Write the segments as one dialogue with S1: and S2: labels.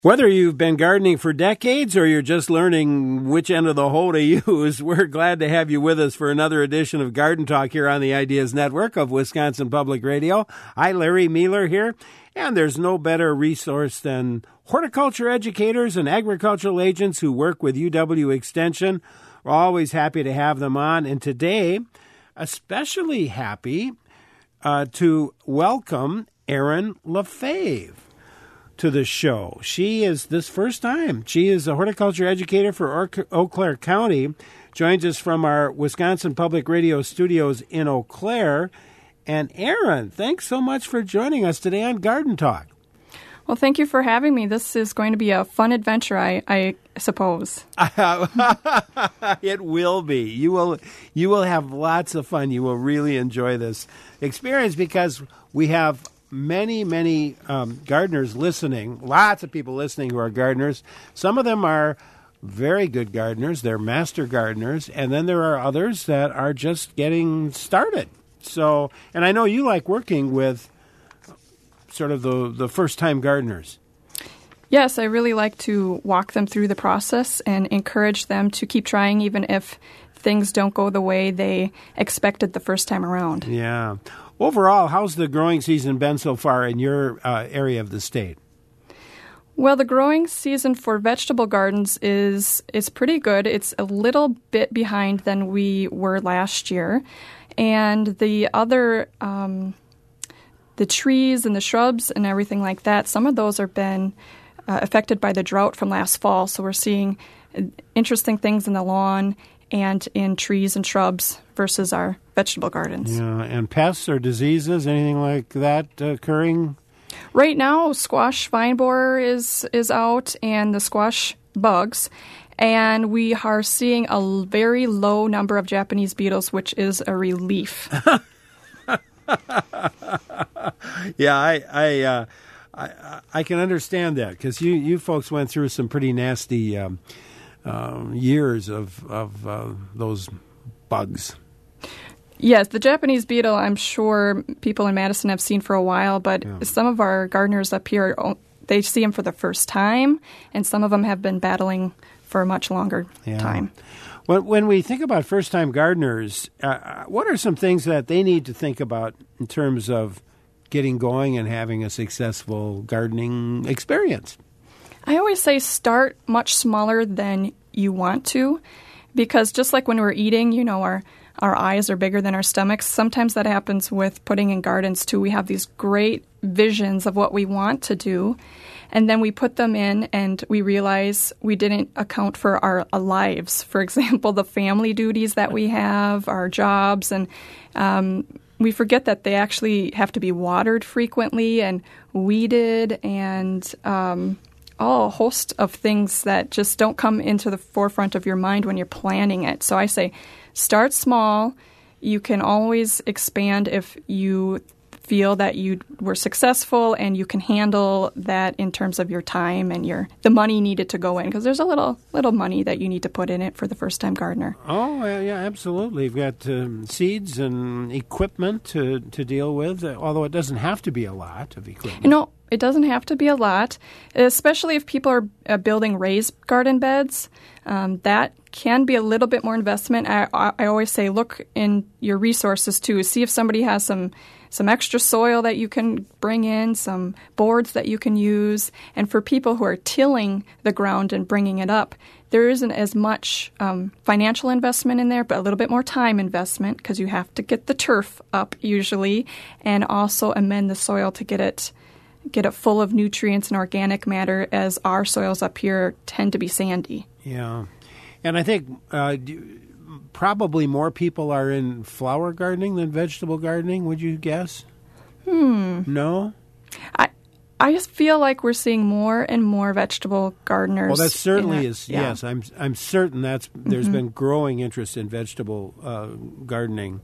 S1: Whether you've been gardening for decades or you're just learning which end of the hoe to use, we're glad to have you with us for another edition of Garden Talk here on the Ideas Network of Wisconsin Public Radio. Hi, Larry Mueller here, and there's no better resource than horticulture educators and agricultural agents who work with UW Extension. We're always happy to have them on, and today, especially happy to welcome Erin Lefebvre to the show. She is this first time. She is a horticulture educator for Eau Claire County. Joins us from our Wisconsin Public Radio studios in Eau Claire. And Erin, thanks so much for joining us today on Garden Talk.
S2: Well, thank you for having me. This is going to be a fun adventure, I suppose.
S1: It will be. You will have lots of fun. You will really enjoy this experience because we have many gardeners listening, lots of people listening who are gardeners. Some of them are very good gardeners. They're master gardeners. And then there are others that are just getting started. So, and I know you like working with sort of the first-time gardeners.
S2: Yes, I really like to walk them through the process and encourage them to keep trying even if things don't go the way they expected the first time around.
S1: Yeah. Overall, how's the growing season been so far in your area of the state?
S2: Well, the growing season for vegetable gardens is pretty good. It's a little bit behind than we were last year. And the other, the trees and the shrubs and everything like that, some of those have been affected by the drought from last fall. So we're seeing interesting things in the lawn and in trees and shrubs versus our vegetable gardens.
S1: Yeah, and pests or diseases, anything like that occurring?
S2: Right now, squash vine borer is out and the squash bugs, and we are seeing a very low number of Japanese beetles, which is a relief.
S1: Yeah, I can understand that because you folks went through some pretty nasty years of those bugs.
S2: Yes, the Japanese beetle, I'm sure people in Madison have seen for a while, but some of our gardeners up here, they see them for the first time, and some of them have been battling for a much longer time.
S1: When we think about first-time gardeners, what are some things that they need to think about in terms of getting going and having a successful gardening experience?
S2: I always say start much smaller than you want to, because just like when we're eating, you know, our eyes are bigger than our stomachs. Sometimes that happens with putting in gardens, too. We have these great visions of what we want to do, and then we put them in, and we realize we didn't account for our lives. For example, the family duties that we have, our jobs, and we forget that they actually have to be watered frequently and weeded and a host of things that just don't come into the forefront of your mind when you're planning it. So I say start small. You can always expand if you feel that you were successful and you can handle that in terms of your time and the money needed to go in, because there's a little money that you need to put in it for the first-time gardener.
S1: Oh, yeah, absolutely. You've got seeds and equipment to deal with, although it doesn't have to be a lot of equipment.
S2: No, it doesn't have to be a lot, especially if people are building raised garden beds. That can be a little bit more investment. I always say look in your resources, too. See if somebody has some extra soil that you can bring in, some boards that you can use. And for people who are tilling the ground and bringing it up, there isn't as much financial investment in there, but a little bit more time investment because you have to get the turf up usually and also amend the soil to get it full of nutrients and organic matter, as our soils up here tend to be sandy.
S1: Yeah. And I think probably more people are in flower gardening than vegetable gardening, would you guess? No?
S2: I just feel like we're seeing more and more vegetable gardeners.
S1: Well, that certainly is, yes. I'm certain there's been growing interest in vegetable gardening.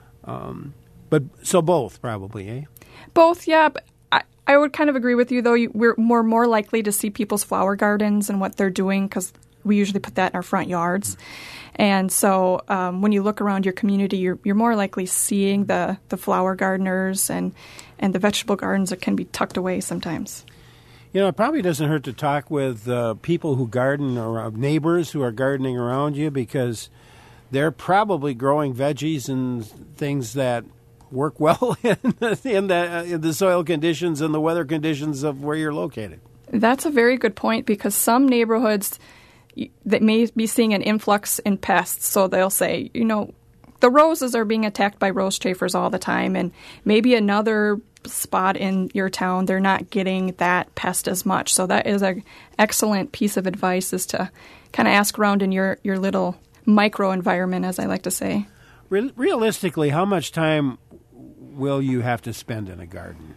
S1: But so both probably, eh?
S2: Both, yeah. But I would kind of agree with you, though. We're more likely to see people's flower gardens and what they're doing because we usually put that in our front yards. And so when you look around your community, you're more likely seeing the flower gardeners and the vegetable gardens that can be tucked away sometimes.
S1: You know, it probably doesn't hurt to talk with people who garden or neighbors who are gardening around you, because they're probably growing veggies and things that work well in the soil conditions and the weather conditions of where you're located.
S2: That's a very good point, because some neighborhoods that may be seeing an influx in pests, so they'll say, you know, the roses are being attacked by rose chafers all the time, and maybe another spot in your town, they're not getting that pest as much. So that is an excellent piece of advice, is to kind of ask around in your little micro environment, as I like to say.
S1: Realistically, how much time will you have to spend in a garden?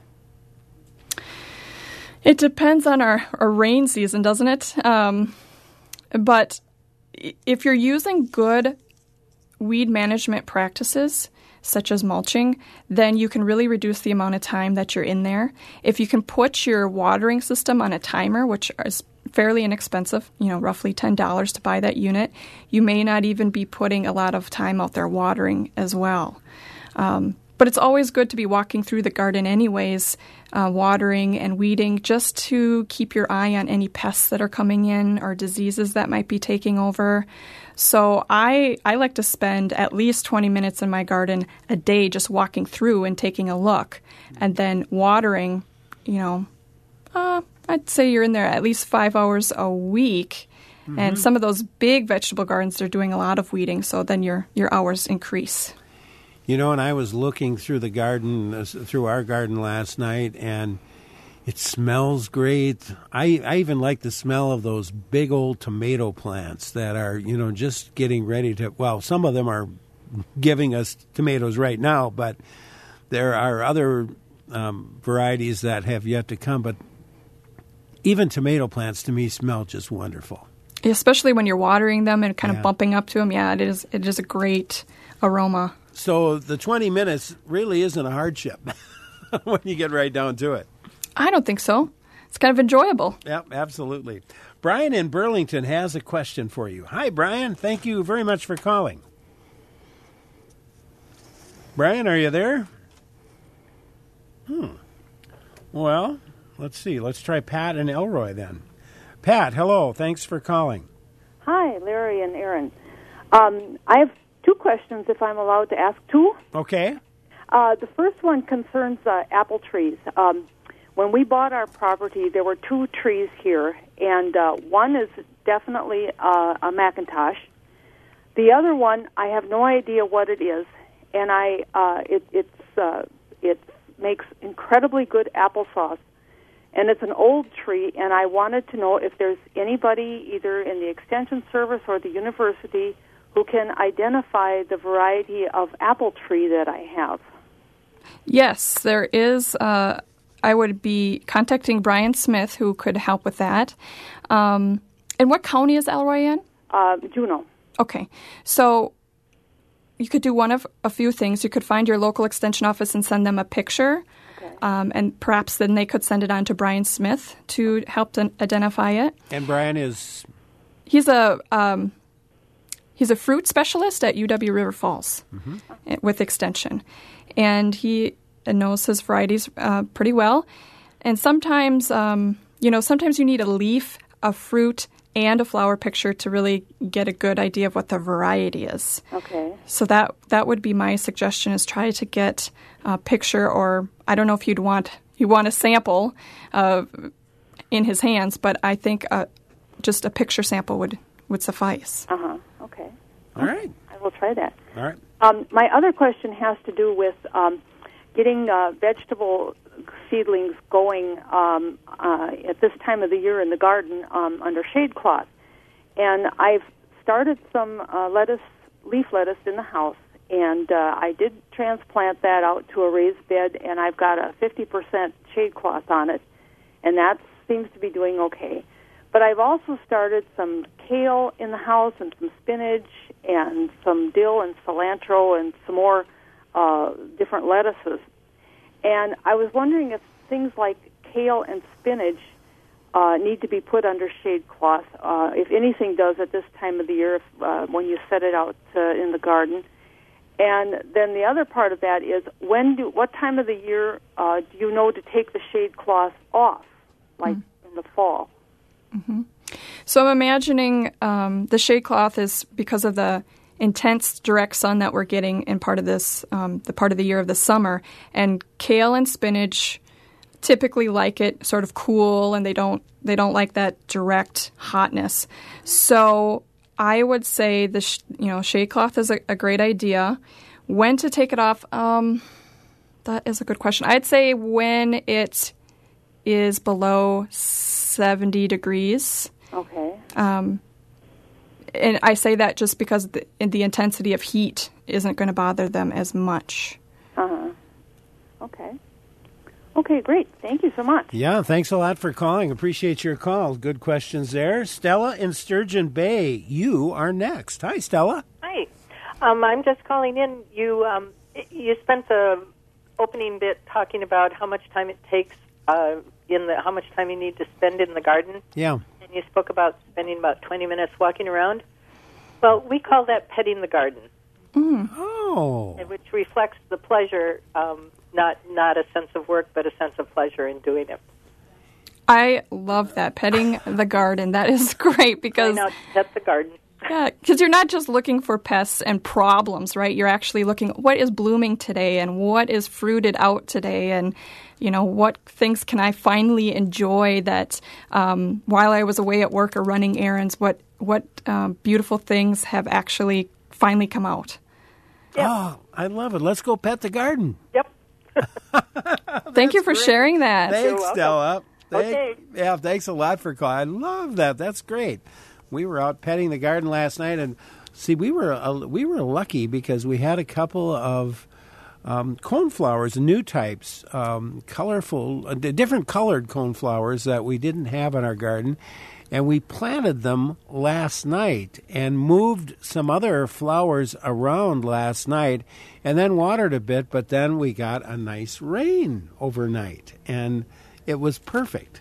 S2: It depends on our rain season, doesn't it? But if you're using good weed management practices, such as mulching, then you can really reduce the amount of time that you're in there. If you can put your watering system on a timer, which is fairly inexpensive, you know, roughly $10 to buy that unit, you may not even be putting a lot of time out there watering as well. But it's always good to be walking through the garden anyways, watering and weeding, just to keep your eye on any pests that are coming in or diseases that might be taking over. So I like to spend at least 20 minutes in my garden a day just walking through and taking a look, and then watering, you know, I'd say you're in there at least 5 hours a week. Mm-hmm. And some of those big vegetable gardens, they're doing a lot of weeding, so then your hours increase.
S1: You know, and I was looking through the garden, through our garden last night, and it smells great. I even like the smell of those big old tomato plants that are, you know, just getting ready to, well, some of them are giving us tomatoes right now, but there are other varieties that have yet to come. But even tomato plants, to me, smell just wonderful.
S2: Especially when you're watering them and kind of bumping up to them. Yeah, it is a great aroma.
S1: So the 20 minutes really isn't a hardship when you get right down to it.
S2: I don't think so. It's kind of enjoyable.
S1: Yep, absolutely. Brian in Burlington has a question for you. Hi, Brian. Thank you very much for calling. Brian, are you there? Well, let's see. Let's try Pat and Elroy then. Pat, hello. Thanks for calling.
S3: Hi, Larry and Aaron. I have two questions, if I'm allowed to ask two.
S1: Okay.
S3: The first one concerns apple trees. When we bought our property, there were two trees here, and one is definitely a McIntosh. The other one, I have no idea what it is, and it makes incredibly good applesauce. And it's an old tree, and I wanted to know if there's anybody, either in the Extension Service or the university, who can identify the variety of apple tree that I have.
S2: Yes, there is. I would be contacting Brian Smith, who could help with that. And what county is Elroy in?
S3: Juneau.
S2: Okay. So you could do one of a few things. You could find your local extension office and send them a picture. Okay. And perhaps then they could send it on to Brian Smith to help to identify it.
S1: And Brian is?
S2: He's a fruit specialist at UW River Falls with Extension. And he knows his varieties pretty well. And sometimes, sometimes you need a leaf, a fruit, and a flower picture to really get a good idea of what the variety is.
S3: Okay.
S2: So that would be my suggestion, is try to get a picture, or I don't know if you want a sample in his hands, but I think just a picture sample would suffice.
S3: Okay.
S1: All right.
S3: I will try that.
S1: All right.
S3: My other question has to do with getting vegetable seedlings going at this time of the year in the garden under shade cloth. And I've started some leaf lettuce in the house, and I did transplant that out to a raised bed, and I've got a 50% shade cloth on it, and that seems to be doing okay. But I've also started some kale in the house and some spinach and some dill and cilantro and some more different lettuces. And I was wondering if things like kale and spinach need to be put under shade cloth, if anything does at this time of the year, when you set it out in the garden. And then the other part of that is, what time of the year do you know to take the shade cloth off? Like in the fall.
S2: So I'm imagining the shade cloth is because of the intense direct sun that we're getting in part of this, the part of the year of the summer. And kale and spinach typically like it sort of cool, and they don't like that direct hotness. So I would say the shade cloth is a great idea. When to take it off? That is a good question. I'd say when it is below 70 degrees.
S3: Okay.
S2: And I say that just because the intensity of heat isn't going to bother them as much.
S3: Okay. Okay, great. Thank you so much.
S1: Yeah, thanks a lot for calling. Appreciate your call. Good questions there. Stella in Sturgeon Bay, you are next. Hi, Stella.
S4: Hi. I'm just calling in. You spent the opening bit talking about how much time it takes how much time you need to spend in the garden.
S1: Yeah.
S4: And you spoke about spending about 20 minutes walking around. Well, we call that petting the garden.
S1: Oh.
S4: Which reflects the pleasure, not a sense of work, but a sense of pleasure in doing it.
S2: I love that, petting the garden. That is great because...
S4: Why not pet the garden?
S2: Yeah, because you're not just looking for pests and problems, right? You're actually looking what is blooming today and what is fruited out today and, what things can I finally enjoy that while I was away at work or running errands, what beautiful things have actually finally come out.
S4: Yep.
S1: Oh, I love it. Let's go pet the garden.
S4: Yep.
S2: Thank you for sharing that.
S1: Thanks, Stella.
S4: Okay.
S1: Yeah, thanks a lot for calling. I love that. That's great. We were out petting the garden last night, and see, we were lucky because we had a couple of coneflowers, new types, colorful, different colored coneflowers that we didn't have in our garden, and we planted them last night and moved some other flowers around last night, and then watered a bit. But then we got a nice rain overnight, and it was perfect.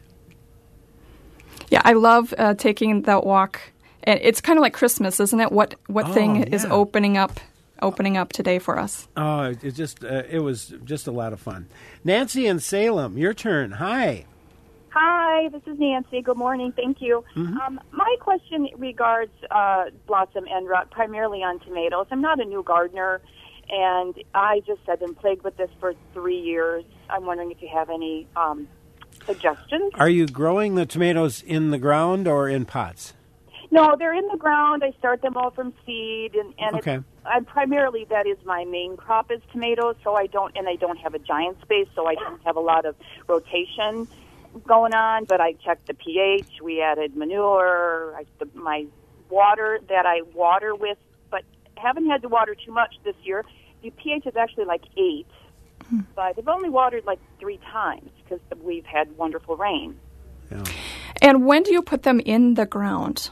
S2: Yeah, I love taking that walk. And it's kind of like Christmas, isn't it? What thing is opening up today for us? Oh,
S1: it was just a lot of fun. Nancy in Salem, your turn. Hi.
S5: Hi, this is Nancy. Good morning. Thank you. Mm-hmm. My question regards blossom end rot, primarily on tomatoes. I'm not a new gardener, and I've been plagued with this for 3 years. I'm wondering if you have any suggestions.
S1: Are you growing the tomatoes in the ground or in pots?
S5: No, they're in the ground. I start them all from seed, and
S1: okay.
S5: Primarily that is my main crop is tomatoes. So I don't have a giant space, so I don't have a lot of rotation going on. But I checked the pH. We added manure. My water that I water with, but haven't had to water too much this year. The pH is actually like 8. But I've only watered like 3 times because we've had wonderful rain.
S1: Yeah.
S2: And when do you put them in the ground?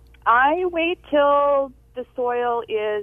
S5: I wait till the soil is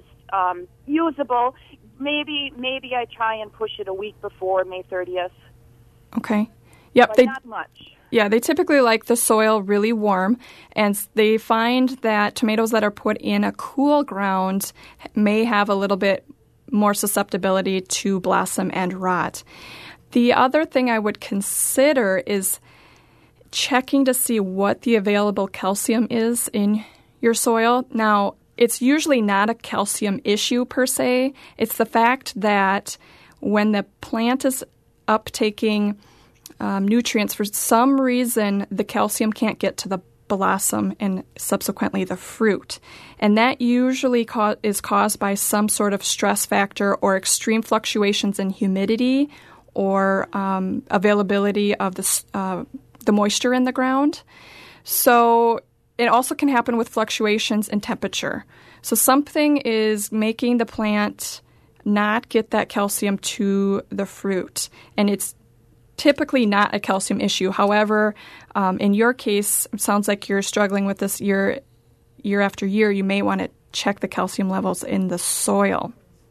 S5: usable. Maybe I try and push it a week before May 30th.
S2: Okay. Yep.
S5: But not much.
S2: Yeah, they typically like the soil really warm, and they find that tomatoes that are put in a cool ground may have a little bit more susceptibility to blossom end rot. The other thing I would consider is checking to see what the available calcium is in your soil. Now, it's usually not a calcium issue per se. It's the fact that when the plant is uptaking nutrients, for some reason, the calcium can't get to the blossom and subsequently the fruit. And that usually is caused by some sort of stress factor or extreme fluctuations in humidity or availability of the moisture in the ground. So it also can happen with fluctuations in temperature. So something is making the plant not get that calcium to the fruit. And it's typically not a calcium issue. However, in your case, it sounds like you're struggling with this year after year. You may want to check the calcium levels in the soil.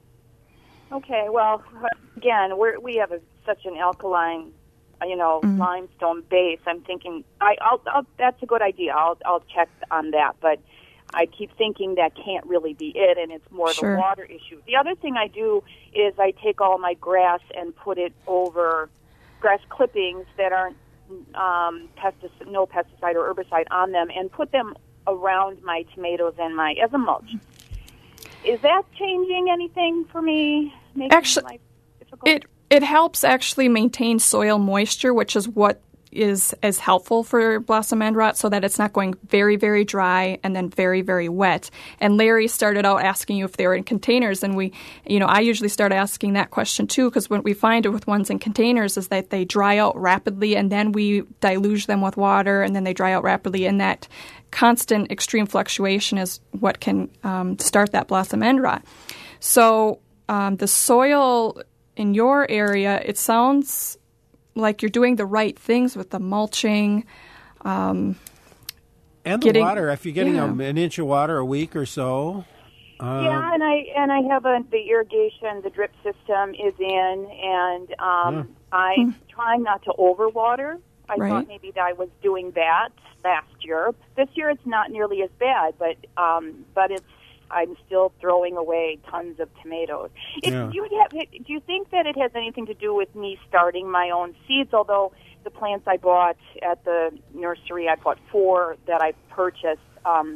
S5: Okay, well, again, we have such an alkaline, limestone base. I'm thinking, I'll that's a good idea. I'll check on that, but I keep thinking that can't really be it, and it's more
S2: Sure.
S5: the water issue. The other thing I do is I take all my grass and put it over grass clippings that aren't no pesticide or herbicide on them, and put them around my tomatoes and as a mulch. Is that changing anything for me?
S2: Actually,
S5: life difficult?
S2: It helps actually maintain soil moisture, which is what is helpful for blossom end rot, so that it's not going very, very dry and then very, very wet. And Larry started out asking you if they were in containers, and I usually start asking that question too, because what we find with ones in containers is that they dry out rapidly, and then we deluge them with water, and then they dry out rapidly, and that constant extreme fluctuation is what can start that blossom end rot. So the soil in your area, it sounds like you're doing the right things with the mulching.
S1: And the water, if you're getting an inch of water a week or so.
S5: And I have the irrigation, the drip system is in, and I'm trying not to overwater. I thought maybe that I was doing that last year. This year it's not nearly as bad, but I'm still throwing away tons of tomatoes. Do you think that it has anything to do with me starting my own seeds? Although the plants I bought at the nursery, I bought 4 that I purchased, and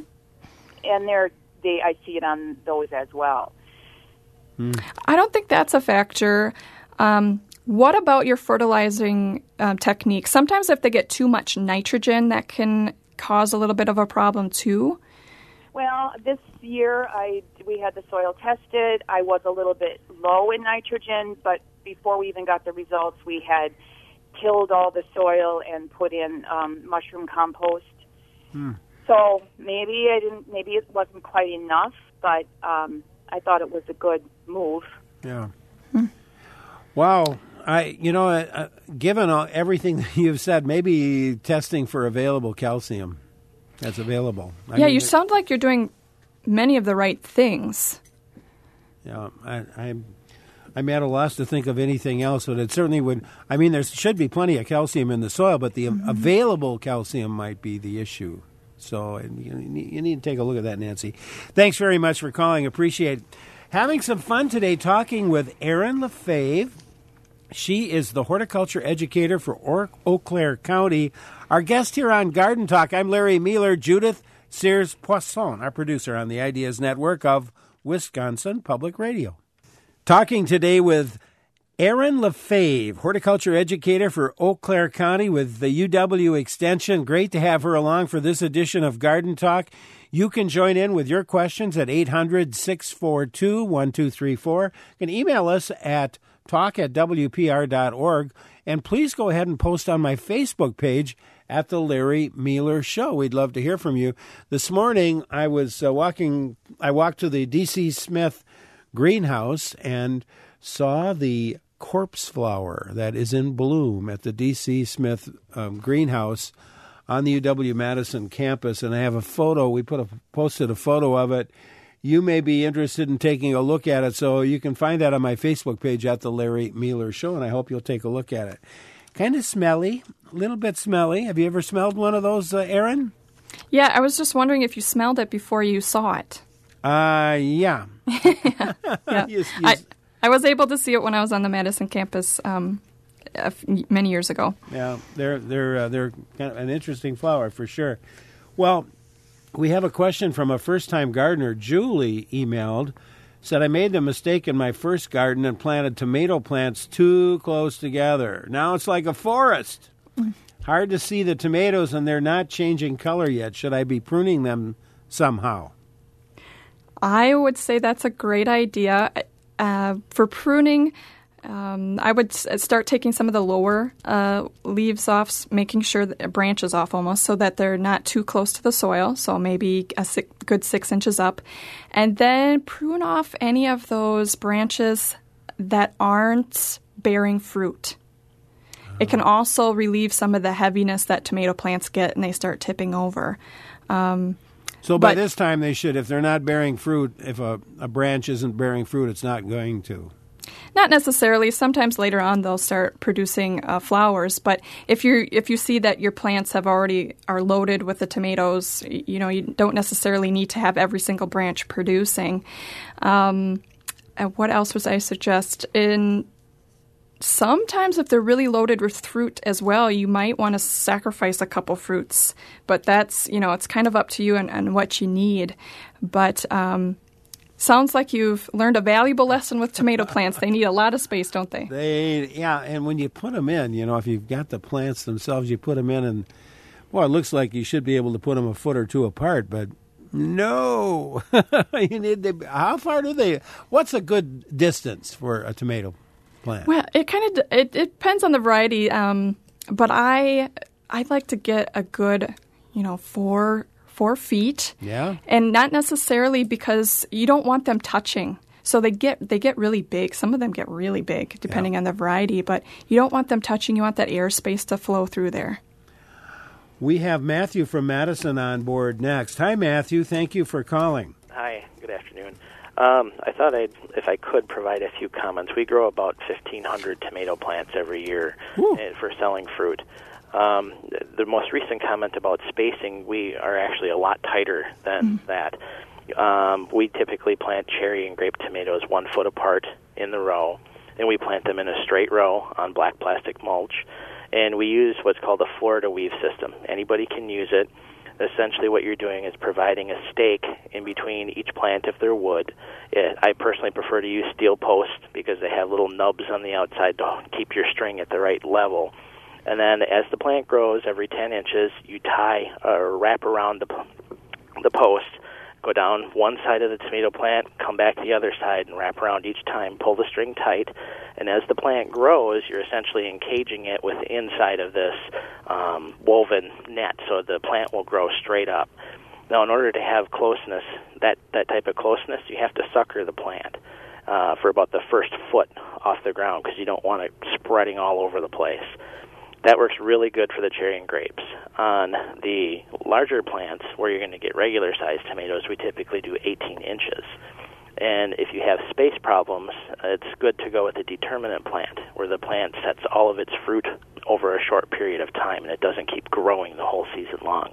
S5: I see it on those as well.
S2: I don't think that's a factor. What about your fertilizing technique? Sometimes if they get too much nitrogen, that can cause a little bit of a problem too.
S5: Well, this year we had the soil tested. I was a little bit low in nitrogen, but before we even got the results, we had tilled all the soil and put in mushroom compost. So maybe it wasn't quite enough, but I thought it was a good move.
S1: Yeah. Wow. Given everything that you've said, maybe testing for available calcium. That's available.
S2: You sound like you're doing many of the right things.
S1: Yeah, I'm at a loss to think of anything else, but it certainly would. I mean, there should be plenty of calcium in the soil, but the available calcium might be the issue. So you need to take a look at that, Nancy. Thanks very much for calling. Appreciate having some fun today talking with Erin Lefebvre. She is the horticulture educator for Eau Claire County. Our guest here on Garden Talk, I'm Larry Mueller, Judith Sears-Poisson, our producer on the Ideas Network of Wisconsin Public Radio. Talking today with Erin Lefebvre, horticulture educator for Eau Claire County with the UW Extension. Great to have her along for this edition of Garden Talk. You can join in with your questions at 800-642-1234. You can email us at talk@wpr.org. And please go ahead and post on my Facebook page at The Larry Mueller Show. We'd love to hear from you. This morning, I was I walked to the D.C. Smith greenhouse and saw the corpse flower that is in bloom at the D.C. Smith greenhouse on the UW-Madison campus. And I have a photo. We posted a photo of it. You may be interested in taking a look at it, so you can find that on my Facebook page at The Larry Mueller Show, and I hope you'll take a look at it. Kind of smelly, a little bit smelly. Have you ever smelled one of those, Erin?
S2: Yeah, I was just wondering if you smelled it before you saw it.
S1: Yeah.
S2: I was able to see it when I was on the Madison campus many years ago.
S1: Yeah, they're kind of an interesting flower for sure. Well, we have a question from a first-time gardener. Julie emailed, said, I made the mistake in my first garden and planted tomato plants too close together. Now it's like a forest. Hard to see the tomatoes, and they're not changing color yet. Should I be pruning them somehow?
S2: I would say that's a great idea. For pruning, I would start taking some of the lower leaves off, making sure that branches off almost, so that they're not too close to the soil, so maybe a good 6 inches up. And then prune off any of those branches that aren't bearing fruit. It can also relieve some of the heaviness that tomato plants get and they start tipping over.
S1: So by this time they should, if they're not bearing fruit, if a branch isn't bearing fruit, it's not going to.
S2: Not necessarily. Sometimes later on they'll start producing flowers. But if you see that your plants are loaded with the tomatoes, you don't necessarily need to have every single branch producing. And what else was I suggest? sometimes if they're really loaded with fruit as well, you might want to sacrifice a couple fruits. But that's, it's kind of up to you and what you need. But sounds like you've learned a valuable lesson with tomato plants. They need a lot of space, don't they?
S1: And when you put them in, if you've got the plants themselves, you put them in and, it looks like you should be able to put them a foot or two apart, but no. How far do they, what's a good distance for a tomato plant?
S2: Well, it depends on the variety, but I like to get a good, 4 feet.
S1: Yeah.
S2: And not necessarily because you don't want them touching. So they get really big. Some of them get really big depending on the variety, but you don't want them touching. You want that air space to flow through there.
S1: We have Matthew from Madison on board next. Hi, Matthew. Thank you for calling.
S6: Hi. Good afternoon. I thought if I could provide a few comments. We grow about 1,500 tomato plants every year for selling fruit. The most recent comment about spacing, we are actually a lot tighter than that. We typically plant cherry and grape tomatoes 1 foot apart in the row, and we plant them in a straight row on black plastic mulch. And we use what's called a Florida weave system. Anybody can use it. Essentially what you're doing is providing a stake in between each plant if they're wood. I personally prefer to use steel posts because they have little nubs on the outside to keep your string at the right level. And then as the plant grows, every 10 inches, you tie or wrap around the post, go down one side of the tomato plant, come back to the other side, and wrap around each time, pull the string tight. And as the plant grows, you're essentially encaging it with inside of this woven net, so the plant will grow straight up. Now, in order to have closeness, that type of closeness, you have to sucker the plant for about the first foot off the ground because you don't want it spreading all over the place. That works really good for the cherry and grapes. On the larger plants, where you're going to get regular-sized tomatoes, we typically do 18 inches. And if you have space problems, it's good to go with a determinate plant, where the plant sets all of its fruit over a short period of time, and it doesn't keep growing the whole season long.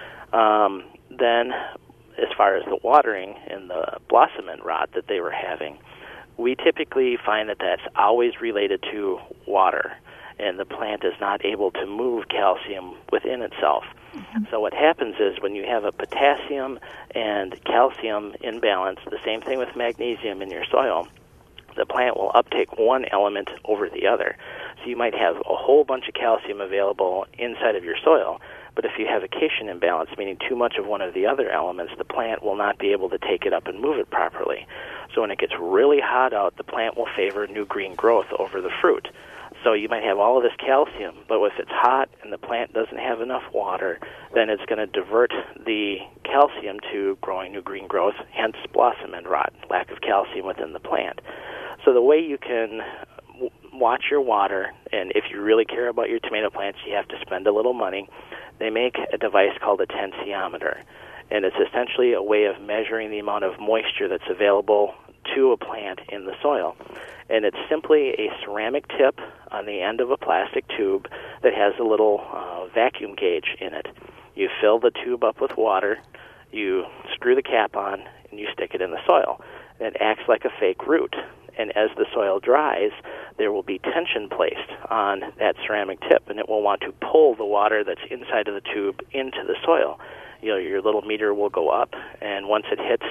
S6: Then, as far as the watering and the blossom end rot that they were having, we typically find that that's always related to water, and the plant is not able to move calcium within itself. So what happens is when you have a potassium and calcium imbalance, the same thing with magnesium in your soil, the plant will uptake one element over the other. So you might have a whole bunch of calcium available inside of your soil, but if you have a cation imbalance, meaning too much of one of the other elements, the plant will not be able to take it up and move it properly. So when it gets really hot out, the plant will favor new green growth over the fruit. So you might have all of this calcium, but if it's hot and the plant doesn't have enough water, then it's going to divert the calcium to growing new green growth, hence blossom end rot, lack of calcium within the plant. So the way you can watch your water, and if you really care about your tomato plants, you have to spend a little money. They make a device called a tensiometer, and it's essentially a way of measuring the amount of moisture that's available to a plant in the soil. And it's simply a ceramic tip on the end of a plastic tube that has a little vacuum gauge in it. You fill the tube up with water, you screw the cap on, and you stick it in the soil. And it acts like a fake root. And as the soil dries, there will be tension placed on that ceramic tip, and it will want to pull the water that's inside of the tube into the soil. Your little meter will go up, and once it hits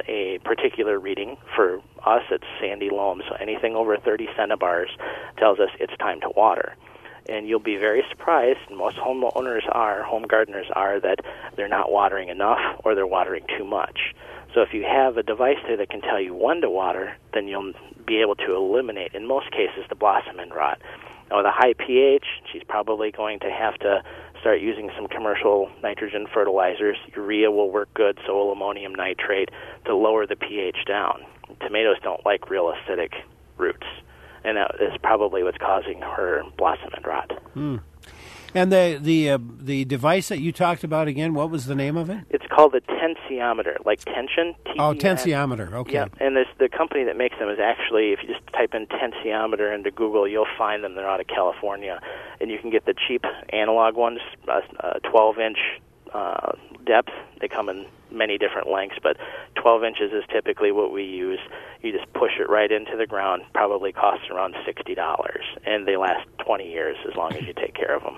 S6: a particular reading, for us it's sandy loam, so anything over 30 centibars tells us it's time to water. And you'll be very surprised, and most home gardeners are, that they're not watering enough or they're watering too much. So if you have a device there that can tell you when to water, then you'll be able to eliminate, in most cases, the blossom end rot. Now, with a high pH, she's probably going to have to start using some commercial nitrogen fertilizers. Urea will work good, so will ammonium nitrate, to lower the pH down. Tomatoes don't like real acidic roots, and that is probably what's causing her blossom end rot.
S1: And the device that you talked about again, what was the name of it?
S6: It's called a tensiometer, like tension. T-E-N.
S1: Oh, tensiometer. Okay.
S6: Yeah, and the company that makes them is actually, if you just type in tensiometer into Google, you'll find them. They're out of California, and you can get the cheap analog ones, 12-inch depth. They come in many different lengths, but 12 inches is typically what we use. You just push it right into the ground, probably costs around $60, and they last 20 years as long as you take care of them.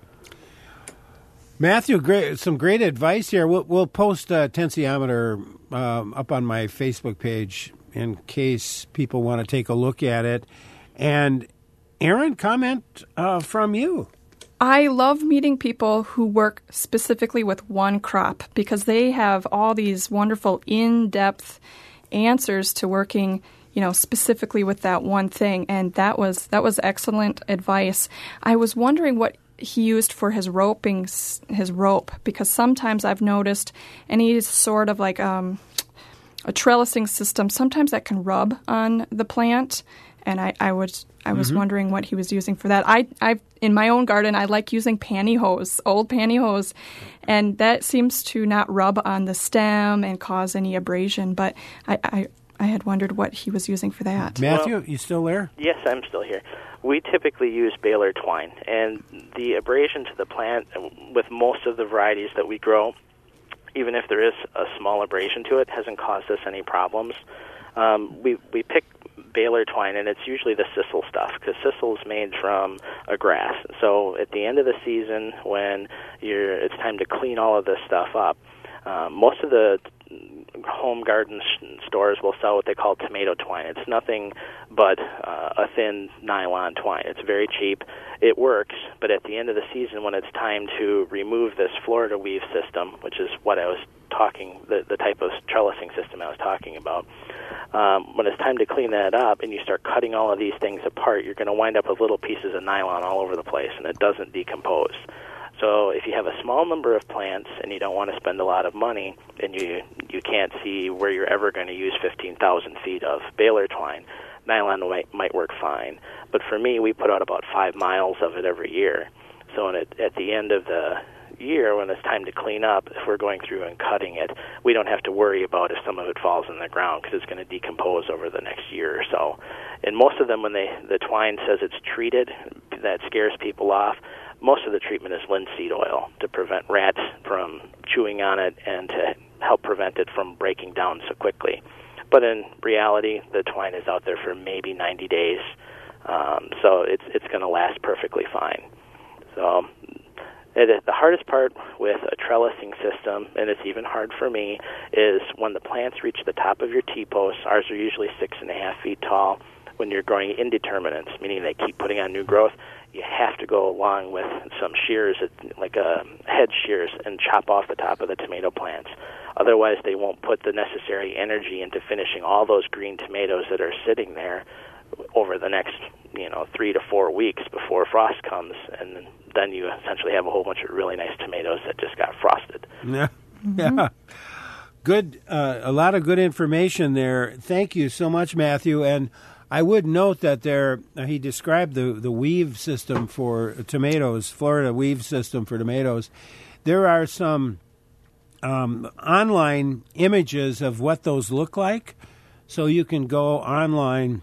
S1: Matthew, some great advice here. We'll post a tensiometer up on my Facebook page in case people want to take a look at it. And Erin, comment from you.
S2: I love meeting people who work specifically with one crop because they have all these wonderful in-depth answers to working, specifically with that one thing. And that was excellent advice. I was wondering what he used for his rope, because sometimes I've noticed any sort of like a trellising system, sometimes that can rub on the plant, and I was wondering what he was using for that. I in my own garden, I like using pantyhose, old pantyhose, and that seems to not rub on the stem and cause any abrasion, but I had wondered what he was using for that.
S1: Matthew, you still there?
S6: Yes, I'm still here. We typically use baler twine, and the abrasion to the plant with most of the varieties that we grow, even if there is a small abrasion to it, hasn't caused us any problems. We pick baler twine, and it's usually the sisal stuff, because sisal is made from a grass. So at the end of the season, when it's time to clean all of this stuff up, most of the home garden stores will sell what they call tomato twine. It's nothing but a thin nylon twine. It's very cheap. It works, but at the end of the season, when it's time to remove this Florida weave system, which is what I was talking, the type of trellising system I was talking about, when it's time to clean that up and you start cutting all of these things apart, you're going to wind up with little pieces of nylon all over the place, and it doesn't decompose. So if you have a small number of plants and you don't want to spend a lot of money and you can't see where you're ever going to use 15,000 feet of baler twine, nylon might work fine. But for me, we put out about 5 miles of it every year. So at the end of the year, when it's time to clean up, if we're going through and cutting it, we don't have to worry about if some of it falls in the ground because it's going to decompose over the next year or so. And most of them, when the twine says it's treated, that scares people off. Most of the treatment is linseed oil to prevent rats from chewing on it and to help prevent it from breaking down so quickly. But in reality, the twine is out there for maybe 90 days, so it's going to last perfectly fine. So the hardest part with a trellising system, and it's even hard for me, is when the plants reach the top of your T-posts. Ours are usually 6.5 feet tall. When you're growing indeterminates, meaning they keep putting on new growth, you have to go along with some shears, like head shears, and chop off the top of the tomato plants. Otherwise, they won't put the necessary energy into finishing all those green tomatoes that are sitting there over the next 3 to 4 weeks before frost comes, and then you essentially have a whole bunch of really nice tomatoes that just got frosted.
S1: Yeah, yeah. Good, a lot of good information there. Thank you so much, Matthew. And I would note that he described the weave system for tomatoes, Florida weave system for tomatoes. There are some online images of what those look like, so you can go online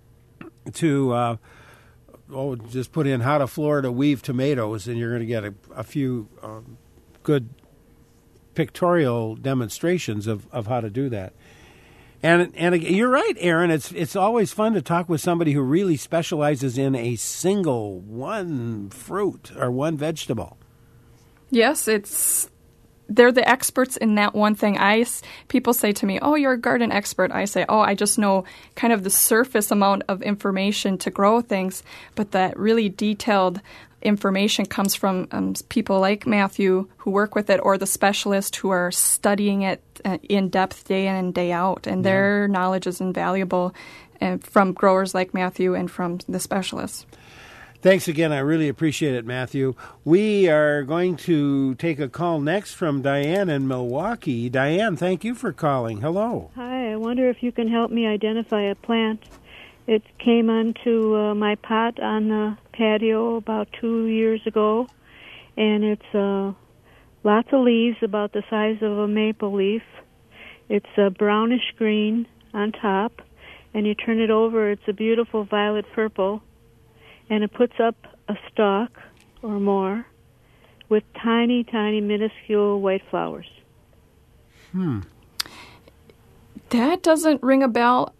S1: to just put in how to Florida weave tomatoes, and you're going to get a few good pictorial demonstrations of how to do that. And you're right, Erin. It's always fun to talk with somebody who really specializes in a single one fruit or one vegetable.
S2: Yes, they're the experts in that one thing. People say to me, "Oh, you're a garden expert." I say, "Oh, I just know kind of the surface amount of information to grow things," but that really detailed information comes from people like Matthew who work with it, or the specialists who are studying it in depth day in and day out, and their knowledge is invaluable from growers like Matthew and from the specialists.
S1: Thanks again. I really appreciate it, Matthew. We are going to take a call next from Diane in Milwaukee. Diane, thank you for calling. Hello.
S7: Hi. I wonder if you can help me identify a plant. It came onto my pot on the patio about 2 years ago, and it's lots of leaves about the size of a maple leaf. It's a brownish green on top, and you turn it over, it's a beautiful violet purple, and it puts up a stalk or more with tiny, tiny, minuscule white flowers.
S2: That doesn't ring a bell.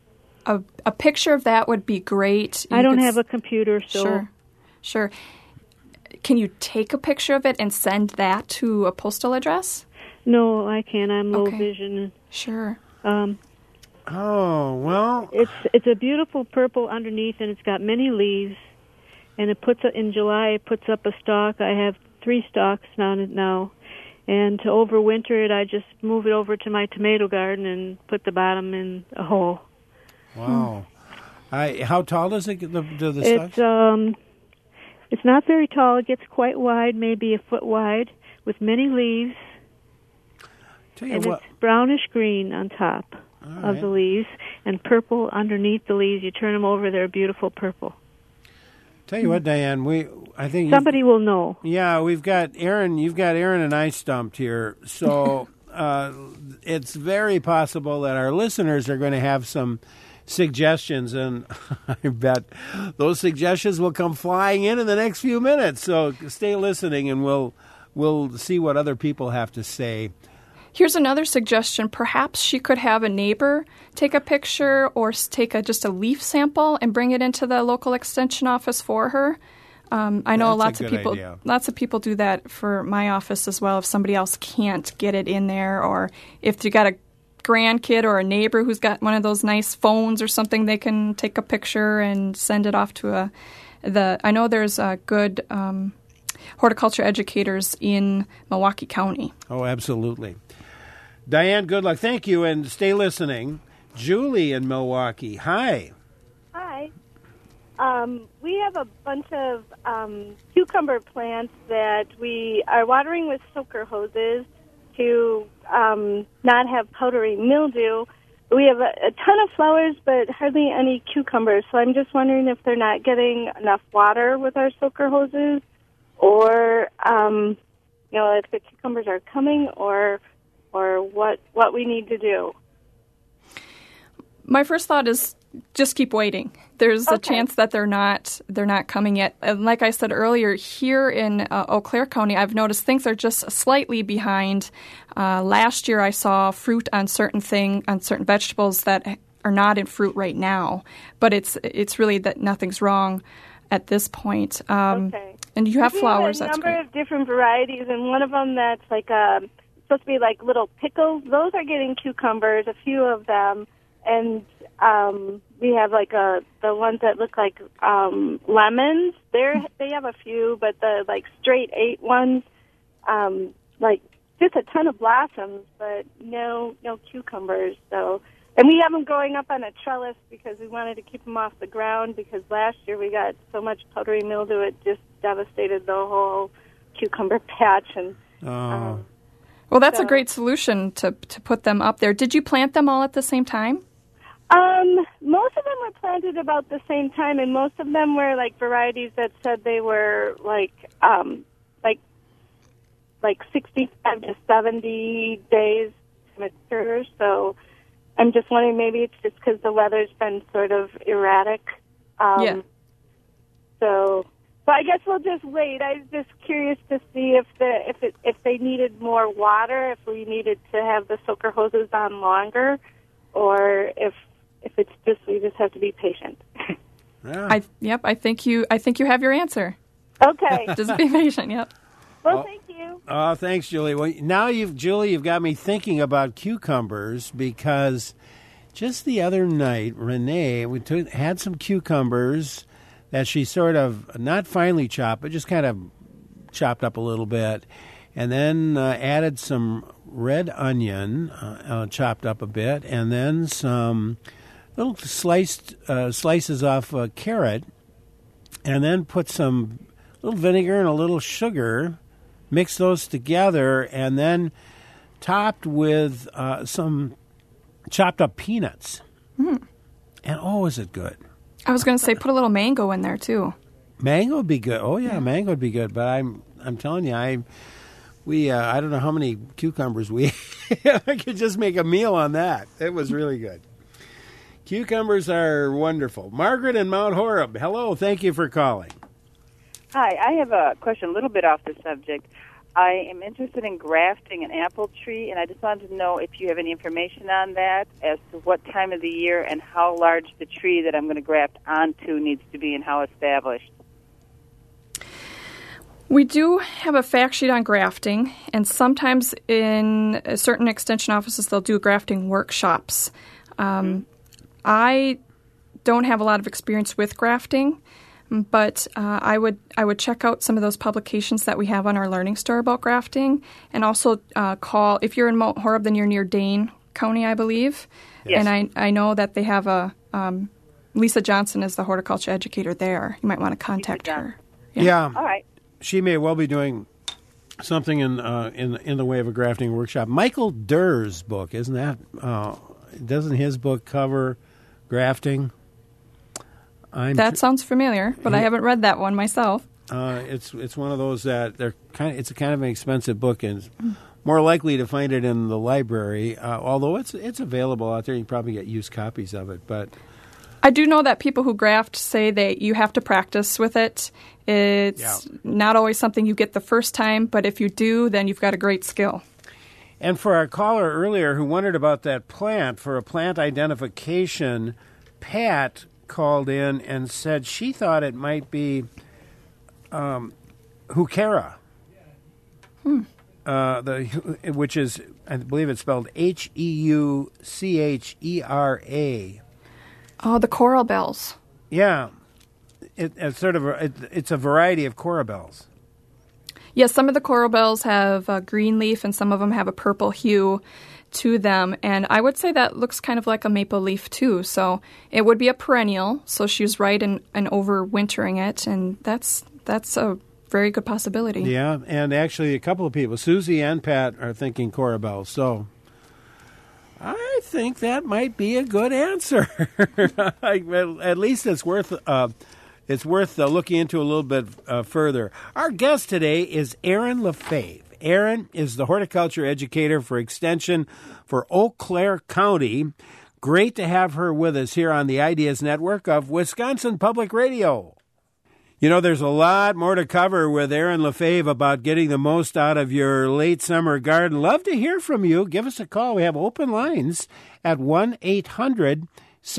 S2: A picture of that would be great.
S7: I don't have a computer, so...
S2: Sure. Can you take a picture of it and send that to a postal address?
S7: No, I can't. I'm low vision.
S2: Sure.
S1: Oh, well...
S7: It's a beautiful purple underneath, and it's got many leaves. And in July, it puts up a stalk. I have 3 stalks on it now. And to overwinter it, I just move it over to my tomato garden and put the bottom in a hole.
S1: Wow. How tall does it get, the stalks?
S7: It's not very tall. It gets quite wide, maybe a foot wide, with many leaves. It's brownish-green on top of the leaves and purple underneath the leaves. You turn them over, they're beautiful purple.
S1: Tell you what, Diane, I think
S7: somebody will know.
S1: Yeah, we've got Aaron. You've got Aaron and I stumped here, so it's very possible that our listeners are going to have some suggestions, and I bet those suggestions will come flying in the next few minutes. So stay listening, and we'll see what other people have to say.
S2: Here's another suggestion. Perhaps she could have a neighbor take a picture or take just a leaf sample and bring it into the local extension office for her. I know lots of people do that for my office as well if somebody else can't get it in there, or if you got a grandkid or a neighbor who's got one of those nice phones or something, they can take a picture and send it off to I know there's a good horticulture educators in Milwaukee County.
S1: Oh, absolutely. Diane, good luck. Thank you, and stay listening. Julie in Milwaukee. Hi.
S8: Hi. We have a bunch of cucumber plants that we are watering with soaker hoses to not have powdery mildew. We have a ton of flowers, but hardly any cucumbers. So I'm just wondering if they're not getting enough water with our soaker hoses, or if the cucumbers are coming, or what we need to do.
S2: My first thought is just keep waiting. There's a chance that they're not coming yet. And like I said earlier, here in Eau Claire County, I've noticed things are just slightly behind. Last year, I saw fruit on certain vegetables that are not in fruit right now, but it's really that nothing's wrong at this point. And you have flowers. That's great.
S8: We have a number of different varieties, and one of them that's like supposed to be like little pickles. Those are getting cucumbers, a few of them, and we have like the ones that look like lemons. They have a few, but the like straight 8 ones, like just a ton of blossoms, but no cucumbers. So, and we have them growing up on a trellis because we wanted to keep them off the ground, because last year we got so much powdery mildew it just devastated the whole cucumber patch. And
S2: well, that's a great solution to put them up there. Did you plant them all at the same time?
S8: Most of them were planted about the same time, and most of them were like varieties that said they were like 65 to 70 days to mature. So I'm just wondering, maybe it's just because the weather's been sort of erratic. So I guess we'll just wait. I was just curious to see if they needed more water, if we needed to have the soaker hoses on longer, or if it's just we just have to be patient.
S2: Yeah. I think you have your answer.
S8: Okay.
S2: Just be patient. Yep.
S8: Well, thank you.
S1: Oh, thanks, Julie. Well, now you've got me thinking about cucumbers, because just the other night, Renee had some cucumbers that she sort of not finely chopped, but just kind of chopped up a little bit, and then added some red onion, chopped up a bit, and then some little slices off carrot, and then put some little vinegar and a little sugar, mix those together, and then topped with some chopped up peanuts. And is it good?
S2: I was going to say put a little mango in there too.
S1: Mango would be good. Oh yeah, mango would be good. But I'm telling you, I don't know how many cucumbers we. I could just make a meal on that. It was really good. Cucumbers are wonderful. Margaret in Mount Horeb. Hello. Thank you for calling.
S9: Hi. I have a question a little bit off the subject.
S5: I am interested in grafting an apple tree, and I just wanted to know if you have any information on that, as to what time of the year and how large the tree that I'm going to graft onto needs to be and how established.
S2: We do have a fact sheet on grafting, and sometimes in certain extension offices they'll do grafting workshops. I don't have a lot of experience with grafting, but I would check out some of those publications that we have on our Learning Store about grafting, and also call, if you're in Mount Horeb, then you're near Dane County, I believe. Yes. And I know that they have a Lisa Johnson is the horticulture educator there. You might want to contact her.
S1: Yeah.
S5: All right.
S1: She may well be doing something in the way of a grafting workshop. Michael Durr's book, isn't that? Doesn't his book cover grafting?
S2: Sounds familiar, but I haven't read that one myself.
S1: It's one of those that it's a kind of an expensive book, and more likely to find it in the library. Although it's available out there, you can probably get used copies of it. But
S2: I do know that people who graft say that you have to practice with it. It's not always something you get the first time, but if you do, then you've got a great skill.
S1: And for our caller earlier who wondered about that plant, for a plant identification, Pat called in and said she thought it might be Heuchera, which is, I believe it's spelled Heuchera.
S2: Oh, the coral bells.
S1: Yeah. It's a variety of coral bells.
S2: Yes, some of the coral bells have a green leaf and some of them have a purple hue to them. And I would say that looks kind of like a maple leaf too. So it would be a perennial. So she's right in overwintering it. And that's a very good possibility.
S1: Yeah, and actually a couple of people, Susie and Pat, are thinking coral bells. So I think that might be a good answer. At least it's worth looking into a little bit further. Our guest today is Erin Lefebvre. Erin is the horticulture educator for Extension for Eau Claire County. Great to have her with us here on the Ideas Network of Wisconsin Public Radio. You know, there's a lot more to cover with Erin Lefebvre about getting the most out of your late summer garden. Love to hear from you. Give us a call. We have open lines at 1-800-642-1234,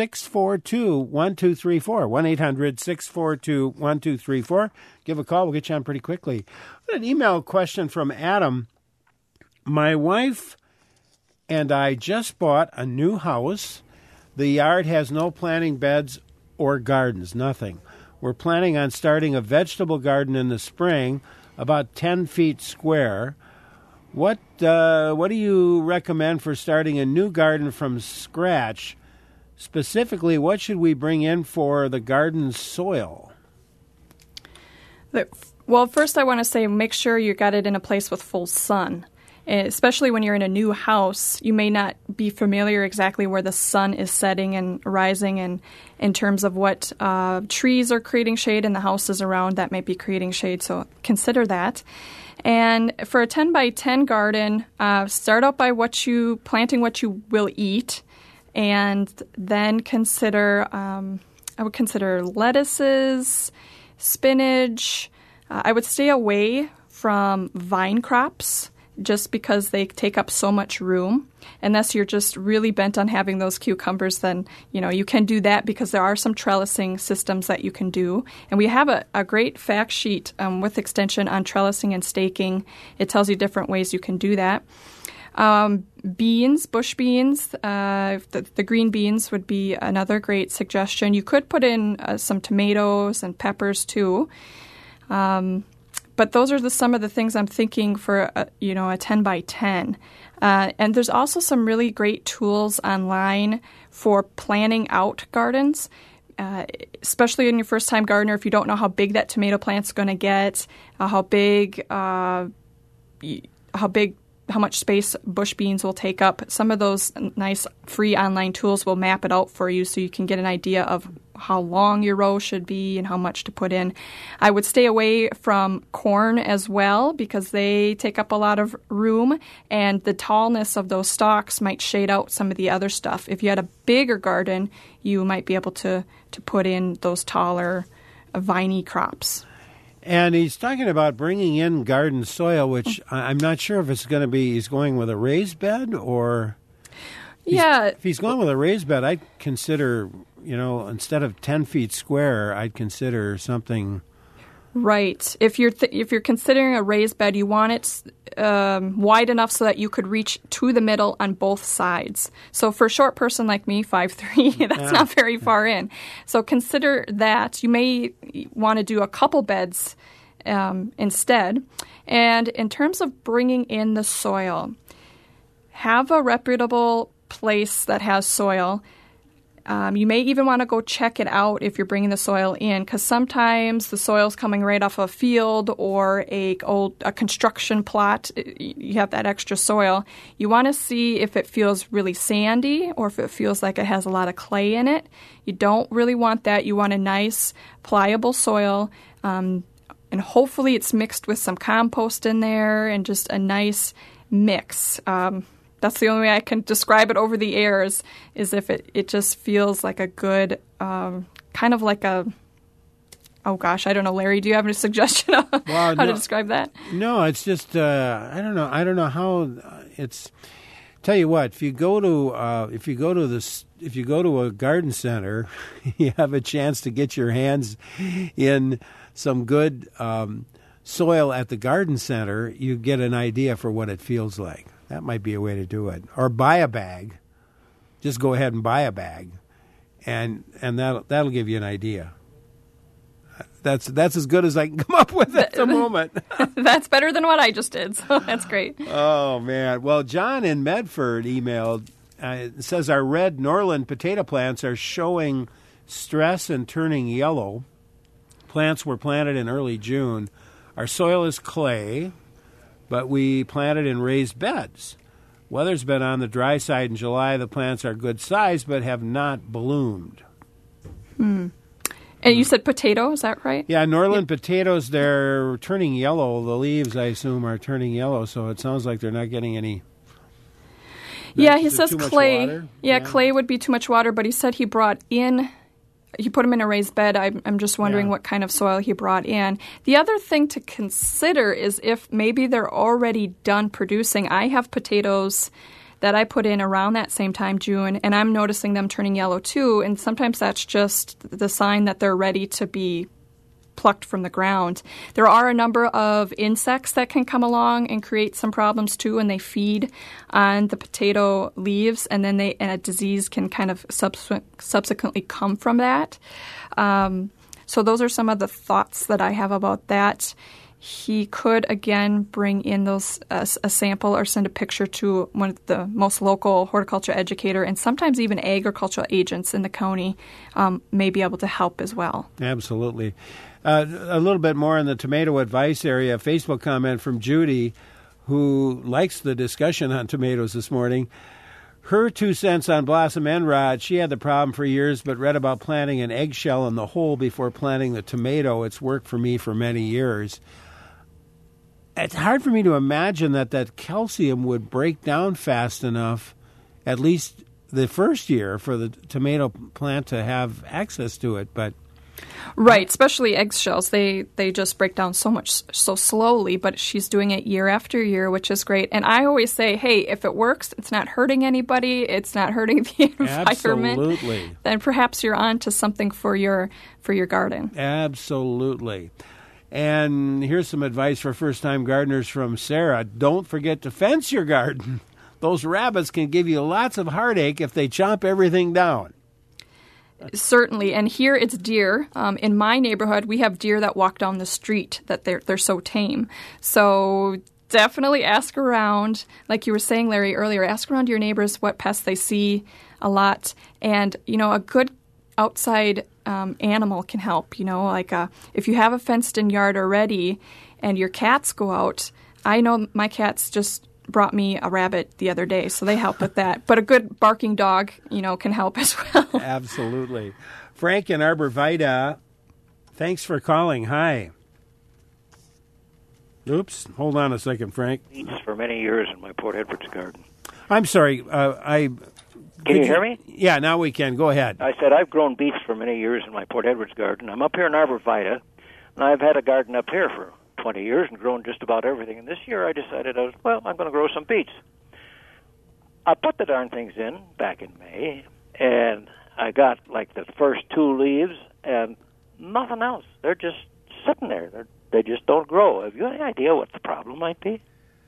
S1: 1-800-642-1234. Give a call. We'll get you on pretty quickly. An email question from Adam. My wife and I just bought a new house. The yard has no planting beds or gardens, nothing. We're planning on starting a vegetable garden in the spring, about 10 feet square. What do you recommend for starting a new garden from scratch? Specifically, what should we bring in for the garden soil?
S2: Well, first I want to say make sure you got it in a place with full sun. Especially when you're in a new house, you may not be familiar exactly where the sun is setting and rising, and in terms of what trees are creating shade and the houses around that might be creating shade, so consider that. And for a 10 by 10 garden, start out by planting what you will eat, and then I would consider lettuces, spinach. I would stay away from vine crops, just because they take up so much room. Unless you're just really bent on having those cucumbers, then you can do that, because there are some trellising systems that you can do. And we have a great fact sheet with Extension on trellising and staking. It tells you different ways you can do that. Beans, bush beans, the green beans would be another great suggestion. You could put in some tomatoes and peppers too. But those are some of the things I'm thinking for a 10 by 10. And there's also some really great tools online for planning out gardens, especially in your first-time gardener. If you don't know how big that tomato plant's going to get, how much space bush beans will take up. Some of those nice free online tools will map it out for you, so you can get an idea of how long your row should be and how much to put in. I would stay away from corn as well, because they take up a lot of room, and the tallness of those stalks might shade out some of the other stuff. If you had a bigger garden, you might be able to put in those taller, viney crops.
S1: And he's talking about bringing in garden soil, which I'm not sure if it's going to be, he's going with a raised bed or... If he's going with a raised bed, I'd consider, instead of 10 feet square, I'd consider something...
S2: Right. If you're considering a raised bed, you want it wide enough so that you could reach to the middle on both sides. So for a short person like me, 5'3", that's not very far in. So consider that. You may want to do a couple beds instead. And in terms of bringing in the soil, have a reputable place that has soil. You may even want to go check it out if you're bringing the soil in, because sometimes the soil's coming right off a field or a construction plot. You have that extra soil. You want to see if it feels really sandy or if it feels like it has a lot of clay in it. You don't really want that. You want a nice, pliable soil, and hopefully it's mixed with some compost in there and just a nice mix. That's the only way I can describe it over the air is if it just feels like a good, kind of like a, oh gosh, I don't know, Larry, do you have any suggestion of how to describe that?
S1: No, it's just, I don't know how it's, tell you what, if you go to a garden center, you have a chance to get your hands in some good soil at the garden center, you get an idea for what it feels like. That might be a way to do it. Or buy a bag. Just go ahead and buy a bag, and that'll give you an idea. That's as good as I can come up with at the moment.
S2: That's better than what I just did, so that's great.
S1: Oh, man. Well, John in Medford emailed, says our red Norland potato plants are showing stress and turning yellow. Plants were planted in early June. Our soil is clay, but we planted in raised beds. Weather's been on the dry side in July. The plants are good size, but have not bloomed.
S2: And you said potato, is that right?
S1: Yeah, Norland potatoes, they're turning yellow. The leaves, I assume, are turning yellow, so it sounds like they're not getting any...
S2: he says clay. Yeah, clay would be too much water, but he said he put them in a raised bed. I'm just wondering what kind of soil he brought in. The other thing to consider is if maybe they're already done producing. I have potatoes that I put in around that same time, June, and I'm noticing them turning yellow too, and sometimes that's just the sign that they're ready to be plucked from the ground. There are a number of insects that can come along and create some problems too, and they feed on the potato leaves, and then a disease can kind of subsequently come from that. So those are some of the thoughts that I have about that. He could, again, bring in those a sample or send a picture to one of the most local horticulture educator, and sometimes even agricultural agents in the county may be able to help as well.
S1: Absolutely. A little bit more in the tomato advice area. A Facebook comment from Judy, who likes the discussion on tomatoes this morning. Her 2 cents on blossom end rot. She had the problem for years, but read about planting an eggshell in the hole before planting the tomato. It's worked for me for many years. It's hard for me to imagine that calcium would break down fast enough, at least the first year, for the tomato plant to have access to it. But
S2: right, especially eggshells. They just break down so slowly, but she's doing it year after year, which is great. And I always say, hey, if it works, it's not hurting anybody, it's not hurting the environment.
S1: Absolutely.
S2: Then perhaps you're on to something for your garden.
S1: Absolutely. And here's some advice for first-time gardeners from Sarah. Don't forget to fence your garden. Those rabbits can give you lots of heartache if they chomp everything down.
S2: Certainly, and here it's deer. In my neighborhood, we have deer that walk down the street, that they're so tame. So definitely ask around, like you were saying, Larry, earlier, ask around your neighbors what pests they see a lot. And, a good outside animal can help, like if you have a fenced-in yard already and your cats go out. I know my cats just brought me a rabbit the other day, so they help with that. But a good barking dog, can help as well.
S1: Absolutely. Frank in Arbor Vitae, thanks for calling. Hi. Oops, hold on a second, Frank.
S9: Beets for many years in my Port Edwards garden.
S1: I'm sorry,
S9: Can you hear me?
S1: Yeah, now we can. Go ahead.
S9: I said I've grown beets for many years in my Port Edwards garden. I'm up here in Arbor Vitae. And I've had a garden up here for 20 years and grown just about everything. And this year I decided I'm going to grow some beets. I put the darn things in back in May, and I got like the first 2 leaves and nothing else. They're just sitting there. They just don't grow. Have you any idea what the problem might be?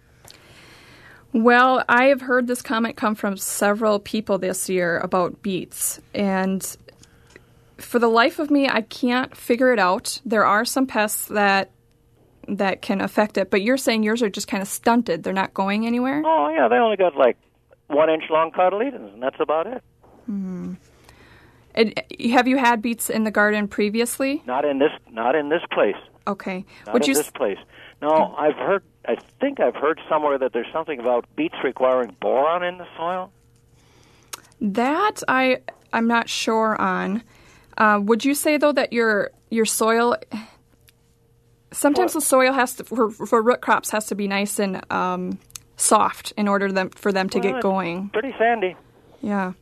S2: Well, I have heard this comment come from several people this year about beets, and for the life of me, I can't figure it out. There are some pests that can affect it, but you're saying yours are just kind of stunted. They're not going anywhere?
S9: Oh, yeah, they only got like 1-inch long cotyledons, and that's about it.
S2: Mm-hmm. And have you had beets in the garden previously?
S9: Not in this place.
S2: Okay.
S9: Not in this place. No, I think I've heard somewhere that there's something about beets requiring boron in the soil.
S2: That I'm not sure on. Would you say though that your soil? Sometimes the soil has to for root crops has to be nice and soft in order for them to get going.
S9: Pretty sandy.
S2: Yeah.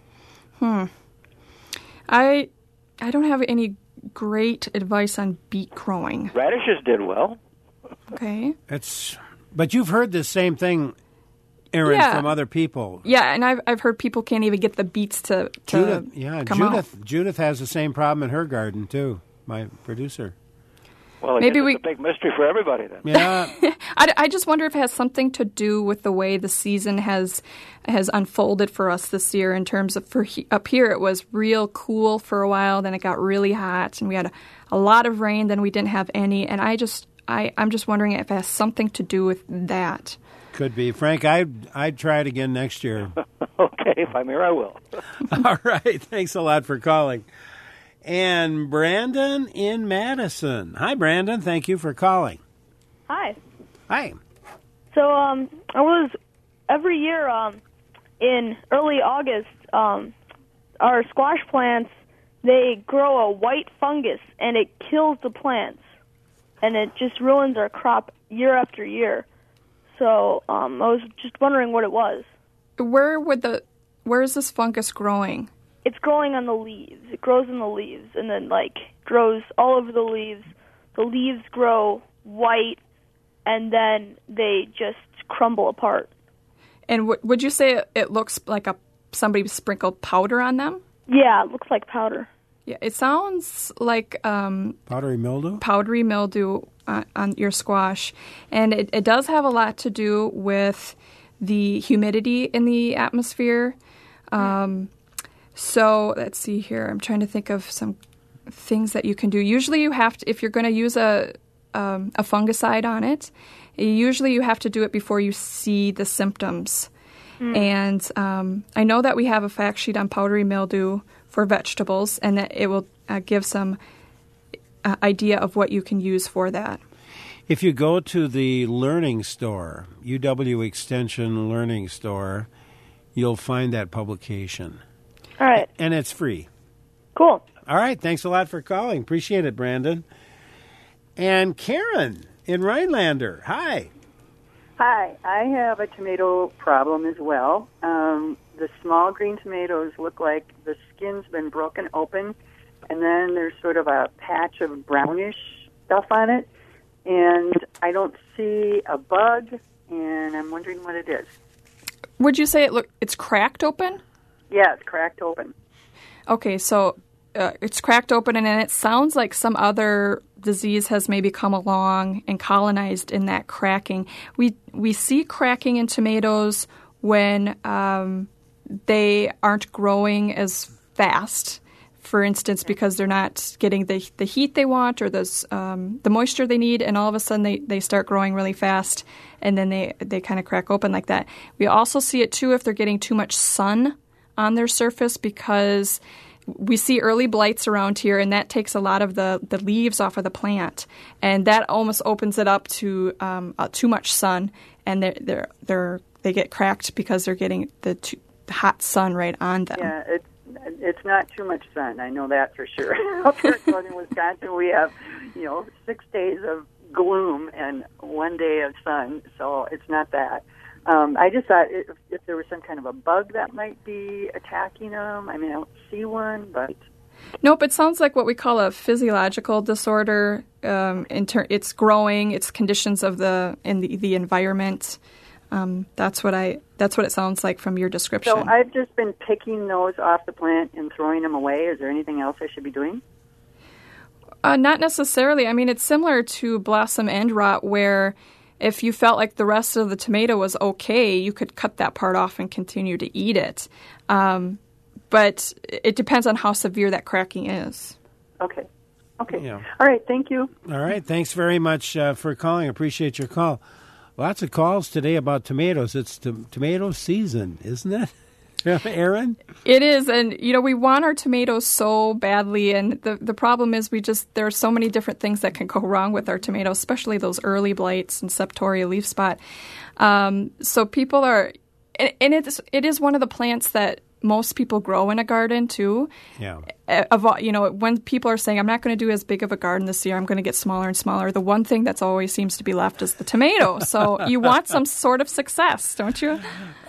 S2: I don't have any great advice on beet growing.
S9: Radishes did well.
S2: Okay.
S1: But you've heard the same thing, Erin, from other people.
S2: Yeah, and I've heard people can't even get the beets to come out.
S1: Judith has the same problem in her garden too. My producer.
S9: Well, maybe it's a big mystery for everybody then.
S1: Yeah.
S2: I just wonder if it has something to do with the way the season has unfolded for us this year in terms of up here it was real cool for a while, then it got really hot, and we had a lot of rain, then we didn't have any, and I'm just wondering if it has something to do with that.
S1: Could be. Frank, I'd try it again next year.
S9: Okay, if I'm here, I will.
S1: All right. Thanks a lot for calling. And Brandon in Madison. Hi, Brandon. Thank you for calling.
S10: Hi.
S1: Hi.
S10: So I was every year in early August, our squash plants, they grow a white fungus, and it kills the plants, and it just ruins our crop year after year. So I was just wondering what it was.
S2: Where is this fungus growing?
S10: It's growing on the leaves. It grows in the leaves, and then grows all over the leaves. The leaves grow white, and then they just crumble apart.
S2: And would you say it looks like somebody sprinkled powder on them?
S10: Yeah, it looks like powder.
S2: Yeah, it sounds like
S1: powdery mildew.
S2: Powdery mildew on your squash, and it does have a lot to do with the humidity in the atmosphere. So let's see here. I'm trying to think of some things that you can do. Usually, you have to, if you're going to use a fungicide on it, usually you have to do it before you see the symptoms. And I know that we have a fact sheet on powdery mildew for vegetables, and that it will give some idea of what you can use for that.
S1: If you go to the Learning Store, UW Extension Learning Store, you'll find that publication.
S10: All right.
S1: And it's free.
S10: Cool.
S1: All right. Thanks a lot for calling. Appreciate it, Brandon. And Karen in Rhinelander. Hi.
S11: Hi. I have a tomato problem as well. The small green tomatoes look like the skin's been broken open, and then there's sort of a patch of brownish stuff on it, and I don't see a bug, and I'm wondering what it is.
S2: Would you say it's cracked open?
S11: Yeah, it's cracked open.
S2: Okay, so it's cracked open, and then it sounds like some other disease has maybe come along and colonized in that cracking. We see cracking in tomatoes when they aren't growing as fast, for instance, because they're not getting the heat they want or the moisture they need, and all of a sudden they start growing really fast, and then they kind of crack open like that. We also see it, too, if they're getting too much sun on their surface, because we see early blights around here, and that takes a lot of the leaves off of the plant, and that almost opens it up to too much sun, and they get cracked because they're getting the hot sun right on them.
S11: Yeah, it's not too much sun. I know that for sure. Up here in northern Wisconsin, we have 6 days of gloom and 1 day of sun, so it's not that. I just thought if there was some kind of a bug that might be attacking them. I mean, I don't see one, but
S2: Nope, it sounds like what we call a physiological disorder. It's growing, it's conditions of the environment. That's what it sounds like from your description.
S11: So I've just been picking those off the plant and throwing them away. Is there anything else I should be doing?
S2: Not necessarily. I mean, it's similar to blossom end rot, where if you felt like the rest of the tomato was okay, you could cut that part off and continue to eat it. But it depends on how severe that cracking is.
S11: Okay.
S1: Yeah.
S11: All right. Thank you.
S1: All right. Thanks very much for calling. Appreciate your call. Lots of calls today about tomatoes. It's tomato season, isn't it? Erin?
S2: It is, and we want our tomatoes so badly, and the problem is there are so many different things that can go wrong with our tomatoes, especially those early blights and septoria leaf spot. So people are, and it is one of the plants that most people grow in a garden too.
S1: Yeah.
S2: When people are saying, I'm not going to do as big of a garden this year, I'm going to get smaller and smaller, the one thing that's always seems to be left is the tomato. So you want some sort of success, don't you?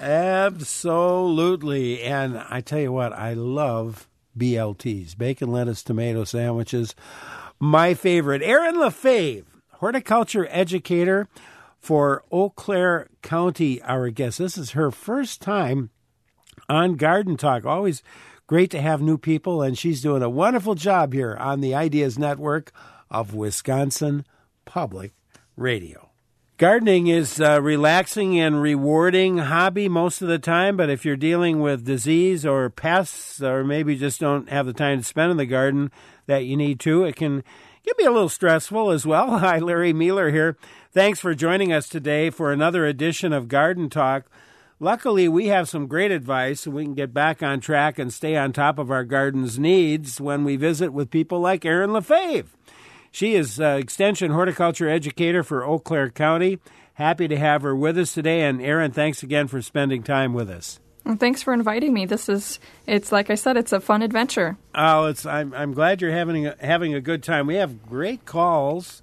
S1: Absolutely. And I tell you what, I love BLTs, bacon, lettuce, tomato sandwiches. My favorite. Erin Lefebvre, horticulture educator for Eau Claire County, our guest. This is her first time on Garden Talk. Always great to have new people, and she's doing a wonderful job here on the Ideas Network of Wisconsin Public Radio. Gardening is a relaxing and rewarding hobby most of the time, but if you're dealing with disease or pests, or maybe just don't have the time to spend in the garden that you need to, it can be a little stressful as well. Hi, Larry Mueller here. Thanks for joining us today for another edition of Garden Talk. Luckily, we have some great advice, so we can get back on track and stay on top of our garden's needs when we visit with people like Erin Lefebvre. She is Extension Horticulture Educator for Eau Claire County. Happy to have her with us today. And Erin, thanks again for spending time with us.
S2: Well, thanks for inviting me. It's like I said, it's a fun adventure.
S1: Oh, I'm glad you're having a good time. We have great callers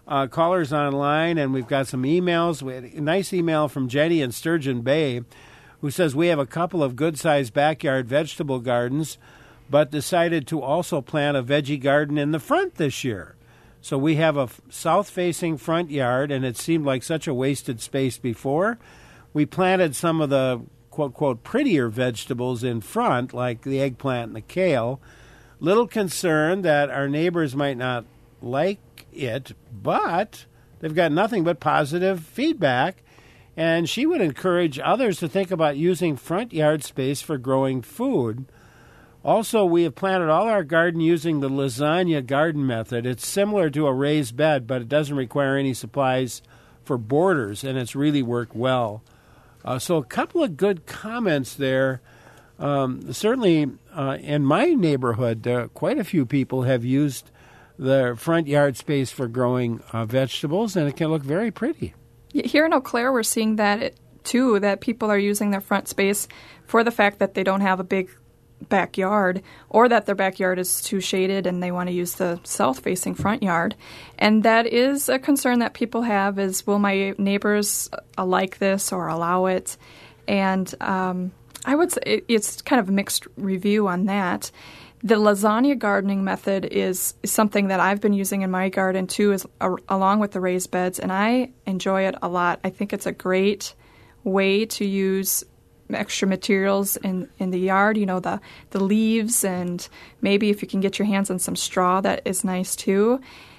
S1: online, and we've got some emails. We had a nice email from Jenny in Sturgeon Bay, who says, we have a couple of good-sized backyard vegetable gardens, but decided to also plant a veggie garden in the front this year. So we have a south-facing front yard, and it seemed like such a wasted space before. We planted some of the, quote, prettier vegetables in front, like the eggplant and the kale. Little concerned that our neighbors might not like it, but they've got nothing but positive feedback, and she would encourage others to think about using front yard space for growing food. Also, we have planted all our garden using the lasagna garden method. It's similar to a raised bed, but it doesn't require any supplies for borders, and it's really worked well. So a couple of good comments there. Certainly, in my neighborhood, quite a few people have used the front yard space for growing vegetables, and it can look very pretty.
S2: Here in Eau Claire, we're seeing that too, that people are using their front space for the fact that they don't have a big backyard, or that their backyard is too shaded and they want to use the south-facing front yard. And that is a concern that people have, is will my neighbors like this or allow it? And I would say it's kind of a mixed review on that. The lasagna gardening method is something that I've been using in my garden too, along with the raised beds, and I enjoy it a lot. I think it's a great way to use extra materials in the yard, the leaves, and maybe if you can get your hands on some straw, that is nice too.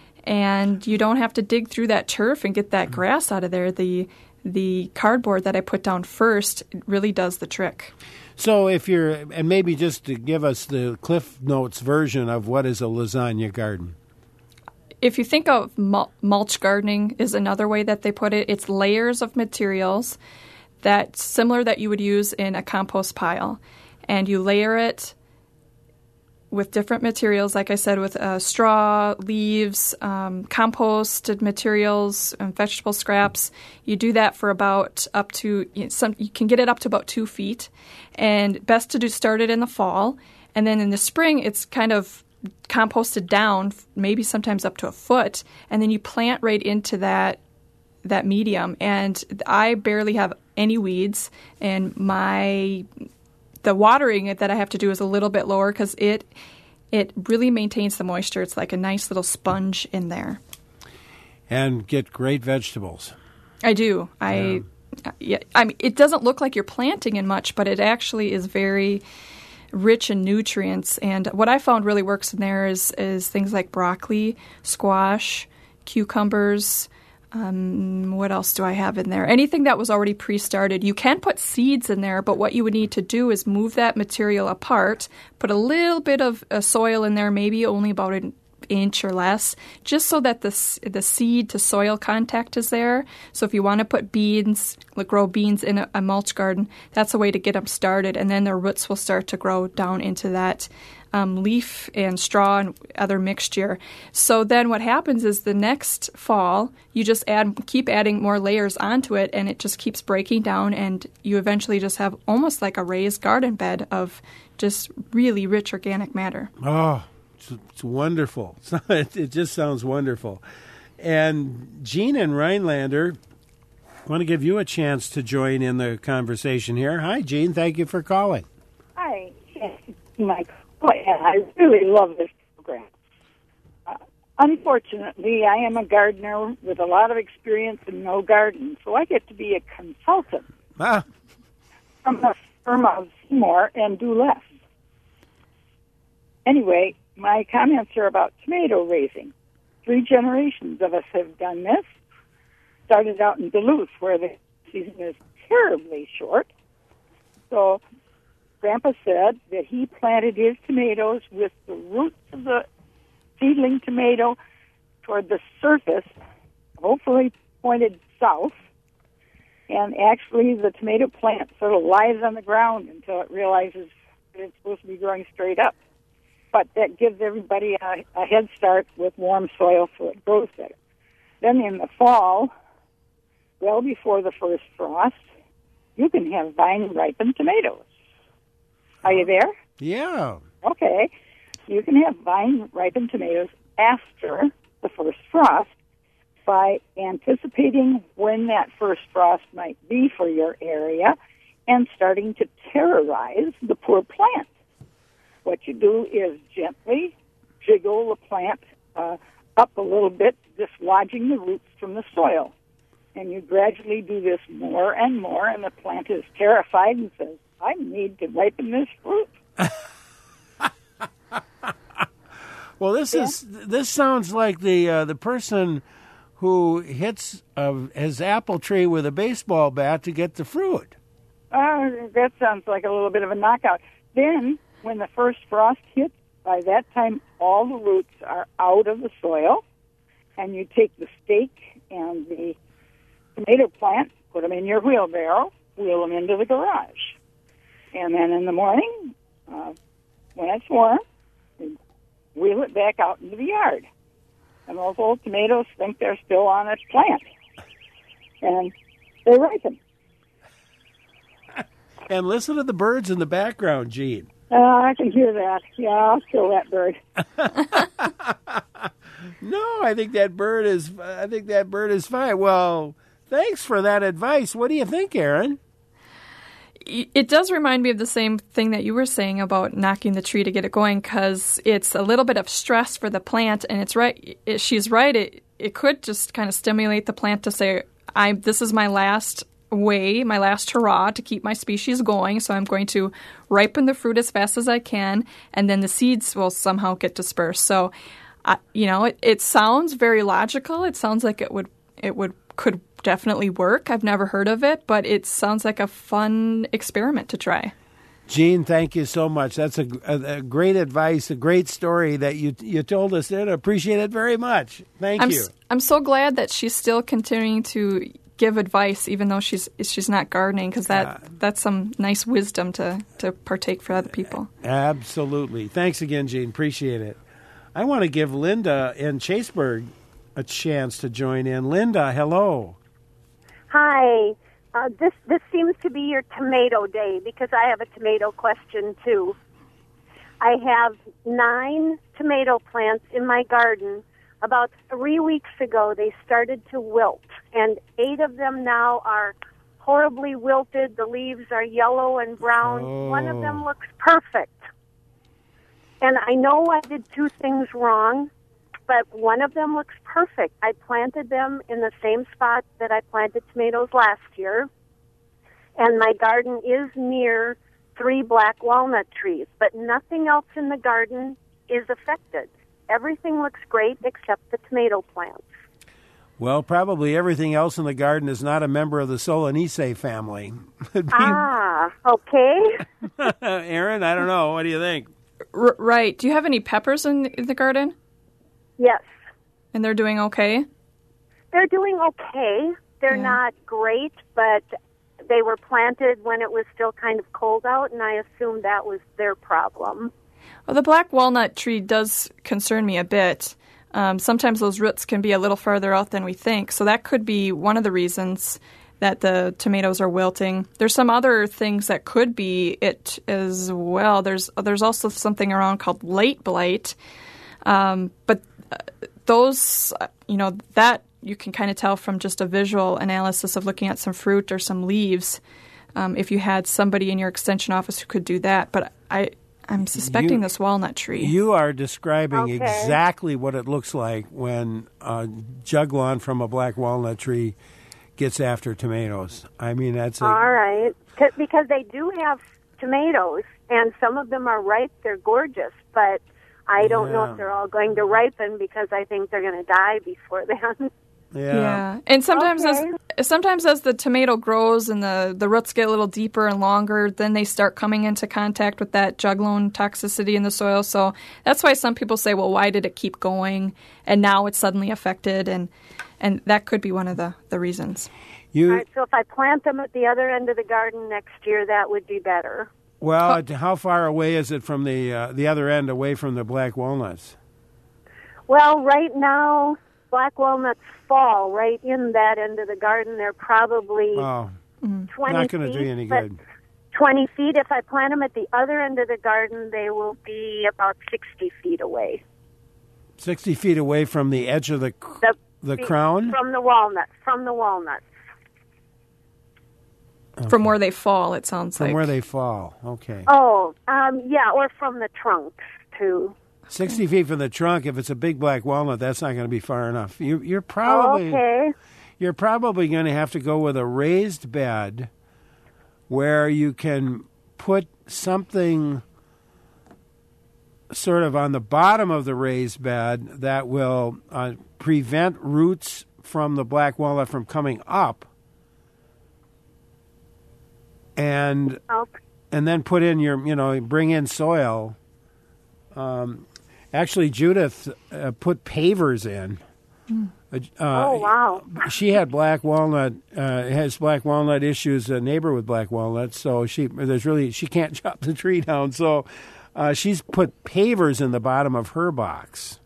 S2: And you don't have to dig through that turf and get that grass out of there. The cardboard that I put down first really does the trick.
S1: So and maybe just to give us the Cliff Notes version of what is a lasagna garden.
S2: If you think of mulch gardening is another way that they put it, it's layers of materials that's similar that you would use in a compost pile. And you layer it with different materials, like I said, with straw, leaves, composted materials, and vegetable scraps. You do that for about you can get it up to about 2 feet. And best to start it in the fall. And then in the spring, it's kind of composted down, maybe sometimes up to a foot. And then you plant right into that medium. And I barely have any weeds. And the watering that I have to do is a little bit lower because it it really maintains the moisture. It's like a nice little sponge in there.
S1: And get great vegetables.
S2: I do. I mean, it doesn't look like you're planting in much, but it actually is very rich in nutrients. And what I found really works in there is things like broccoli, squash, cucumbers. What else do I have in there? Anything that was already pre-started. You can put seeds in there, but what you would need to do is move that material apart, put a little bit of soil in there, maybe only about an inch or less, just so that the seed to soil contact is there. So if you want to put beans, grow beans in a mulch garden, that's a way to get them started, and then their roots will start to grow down into that leaf and straw and other mixture. So then what happens is the next fall, you just keep adding more layers onto it, and it just keeps breaking down, and you eventually just have almost like a raised garden bed of just really rich organic matter.
S1: Oh, it's wonderful. It just sounds wonderful. And Jean and Rhinelander, I want to give you a chance to join in the conversation here. Hi, Jean. Thank you for calling.
S12: Hi. Mike. I really love this program. Unfortunately, I am a gardener with a lot of experience and no garden, so I get to be a consultant from the firm of Seymour and do less. Anyway, my comments are about tomato raising. 3 generations of us have done this. Started out in Duluth, where the season is terribly short. So Grandpa said that he planted his tomatoes with the roots of the seedling tomato toward the surface, hopefully pointed south. And actually, the tomato plant sort of lies on the ground until it realizes that it's supposed to be growing straight up. But that gives everybody a head start with warm soil so it grows better. Then in the fall, well before the first frost, you can have vine-ripened tomatoes. Are you there?
S1: Yeah.
S12: Okay. You can have vine-ripened tomatoes after the first frost by anticipating when that first frost might be for your area and starting to terrorize the poor plant. What you do is gently jiggle the plant up a little bit, dislodging the roots from the soil. And you gradually do this more and more, and the plant is terrified and says, I need to ripen this fruit.
S1: Well, this sounds like the person who hits his apple tree with a baseball bat to get the fruit.
S12: That sounds like a little bit of a knockout. Then, when the first frost hits, by that time all the roots are out of the soil, and you take the stake and the tomato plant, put them in your wheelbarrow, wheel them into the garage. And then in the morning, when it's warm, you wheel it back out into the yard. And those old tomatoes think they're still on its plant. And they ripen.
S1: And listen to the birds in the background, Jean.
S12: I can hear that. Yeah, I'll kill that bird.
S1: No, I think that bird is fine. Well, thanks for that advice. What do you think, Aaron?
S2: It does remind me of the same thing that you were saying about knocking the tree to get it going, because it's a little bit of stress for the plant, and it's right. She's right. It could just kind of stimulate the plant to say, this is my last way, my last hurrah to keep my species going, so I'm going to ripen the fruit as fast as I can, and then the seeds will somehow get dispersed. So, it sounds very logical. It sounds like could definitely work. I've never heard of it, but it sounds like a fun experiment to try.
S1: Jean, thank you so much. That's a great advice, a great story that you told us there. I appreciate it very much. Thank you.
S2: I'm so glad that she's still continuing to give advice, even though she's not gardening, because that's some nice wisdom to partake for other people.
S1: Absolutely. Thanks again, Jean. Appreciate it. I want to give Linda in Chaseburg a chance to join in. Linda, hello.
S13: Hi. This seems to be your tomato day, because I have a tomato question, too. I have 9 tomato plants in my garden. About 3 weeks ago, they started to wilt, and 8 of them now are horribly wilted. The leaves are yellow and brown.
S1: Oh.
S13: One of them looks perfect. And I know I did two things wrong, but one of them looks perfect. I planted them in the same spot that I planted tomatoes last year, and my garden is near 3 black walnut trees, but nothing else in the garden is affected. Everything looks great except the tomato plants.
S1: Well, probably everything else in the garden is not a member of the Solanaceae family.
S13: Okay.
S1: Aaron, I don't know. What do you think?
S2: Right. Do you have any peppers in the garden?
S13: Yes.
S2: And they're doing okay?
S13: They're doing okay. They're not great, but they were planted when it was still kind of cold out, and I assume that was their problem.
S2: Well, the black walnut tree does concern me a bit. Sometimes those roots can be a little farther out than we think, so that could be one of the reasons that the tomatoes are wilting. There's some other things that could be it as well. There's also something around called late blight, but those, that you can kind of tell from just a visual analysis of looking at some fruit or some leaves. If you had somebody in your extension office who could do that, but I'm suspecting this walnut tree.
S1: You are describing exactly what it looks like when juglon from a black walnut tree gets after tomatoes. I mean, that's
S13: all right. Because they do have tomatoes, and some of them are ripe. They're gorgeous, but I don't know if they're all going to ripen because I think they're going to die before then.
S2: Yeah. And sometimes as the tomato grows and the roots get a little deeper and longer, then they start coming into contact with that juglone toxicity in the soil. So that's why some people say, well, why did it keep going? And now it's suddenly affected, and that could be one of the reasons.
S13: All right, so if I plant them at the other end of the garden next year, that would be better.
S1: Well, how far away is it from the other end, away from the black walnuts?
S13: Well, right now, black walnuts fall right in that end of the garden. They're probably 20
S1: not going to do you any good.
S13: 20 feet. If I plant them at the other end of the garden, they will be about 60 feet away.
S1: 60 feet away from the edge of the crown?
S13: From the walnuts.
S1: Okay.
S2: From where they fall, it sounds like.
S1: From where they fall, okay.
S13: Oh, yeah, or from the trunks, too.
S1: 60 feet from the trunk, if it's a big black walnut, that's not going to be far enough. You're probably you're probably going to have to go with a raised bed where you can put something sort of on the bottom of the raised bed that will prevent roots from the black walnut from coming up, and then put in bring in soil. Actually, Judith put pavers in.
S13: Oh, wow.
S1: She had black walnut, has black walnut issues, a neighbor with black walnuts, so she can't chop the tree down. So she's put pavers in the bottom of her box.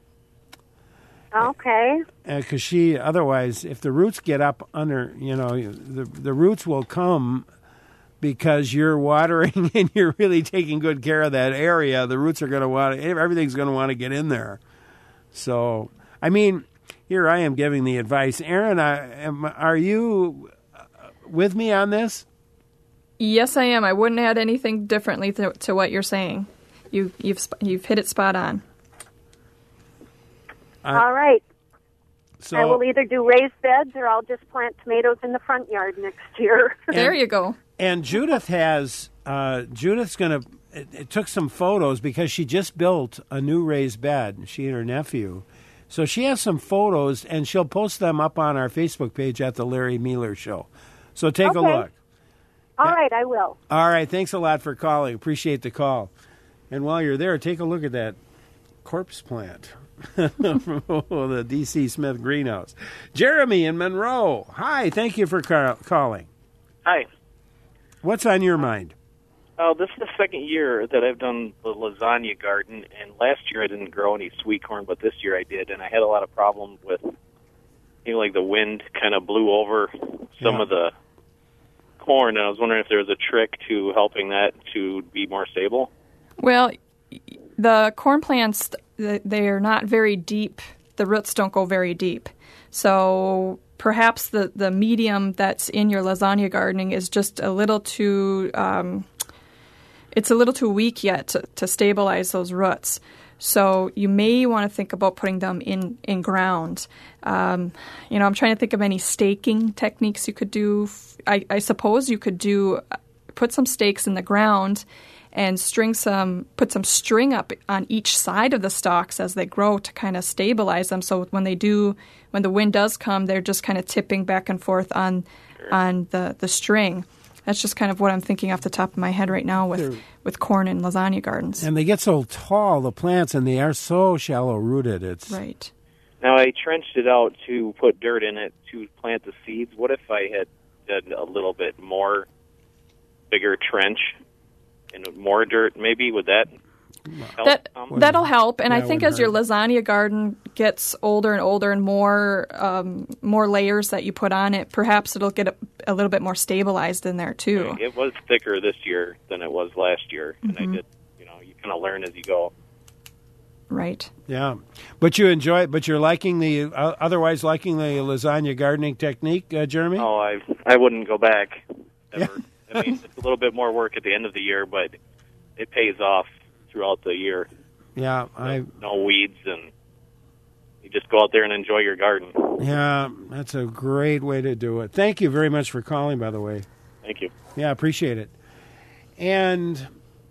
S13: Okay.
S1: Because otherwise, if the roots get up under, the roots will come because you're watering and you're really taking good care of that area. The roots are going to everything's going to want to get in there. So, I mean, here I am giving the advice. Aaron, are you with me on this?
S2: Yes, I am. I wouldn't add anything differently to what you're saying. You've hit it spot on.
S13: All right.
S1: So,
S13: I will either do raised beds or I'll just plant tomatoes in the front yard next year.
S2: There you go.
S1: And Judith's going to, it took some photos because she just built a new raised bed, she and her nephew. So she has some photos, and she'll post them up on our Facebook page at The Larry Mealer Show. So take a look.
S13: All right, I will.
S1: All right, thanks a lot for calling. Appreciate the call. And while you're there, take a look at that corpse plant from the D.C. Smith greenhouse. Jeremy in Monroe. Hi, thank you for calling.
S14: Hi.
S1: What's on your mind?
S14: This is the second year that I've done the lasagna garden, and last year I didn't grow any sweet corn, but this year I did, and I had a lot of problems with, like the wind kind of blew over some of the corn, and I was wondering if there was a trick to helping that to be more stable.
S2: Well, the corn plants, they are not very deep. The roots don't go very deep. So perhaps the medium that's in your lasagna gardening is just a little too it's a little too weak yet to stabilize those roots. So you may want to think about putting them in ground. I'm trying to think of any staking techniques you could do. I suppose you could put some stakes in the ground and put some string up on each side of the stalks as they grow to kind of stabilize them. So when the wind does come, they're just kind of tipping back and forth on the string. That's just kind of what I'm thinking off the top of my head right now with corn and lasagna gardens.
S1: And they get so tall, the plants, and they are so shallow-rooted. It's
S2: right.
S14: Now, I trenched it out to put dirt in it to plant the seeds. What if I had done a little bit more bigger trench and more dirt? Maybe would that help?
S2: That'll help. And I think as your lasagna garden gets older and older and more layers that you put on it, perhaps it'll get a little bit more stabilized in there too.
S14: It was thicker this year than it was last year, and I did. You kind of learn as you go.
S2: Right.
S1: Yeah, but you enjoy it. But you're liking the otherwise liking the lasagna gardening technique, Jeremy?
S14: Oh, I wouldn't go back ever.
S1: Yeah.
S14: I mean, it's a little bit more work at the end of the year, but it pays off throughout the year.
S1: Yeah,
S14: no weeds, and you just go out there and enjoy your garden.
S1: Yeah, that's a great way to do it. Thank you very much for calling, by the way.
S14: Thank you.
S1: Yeah, appreciate it. And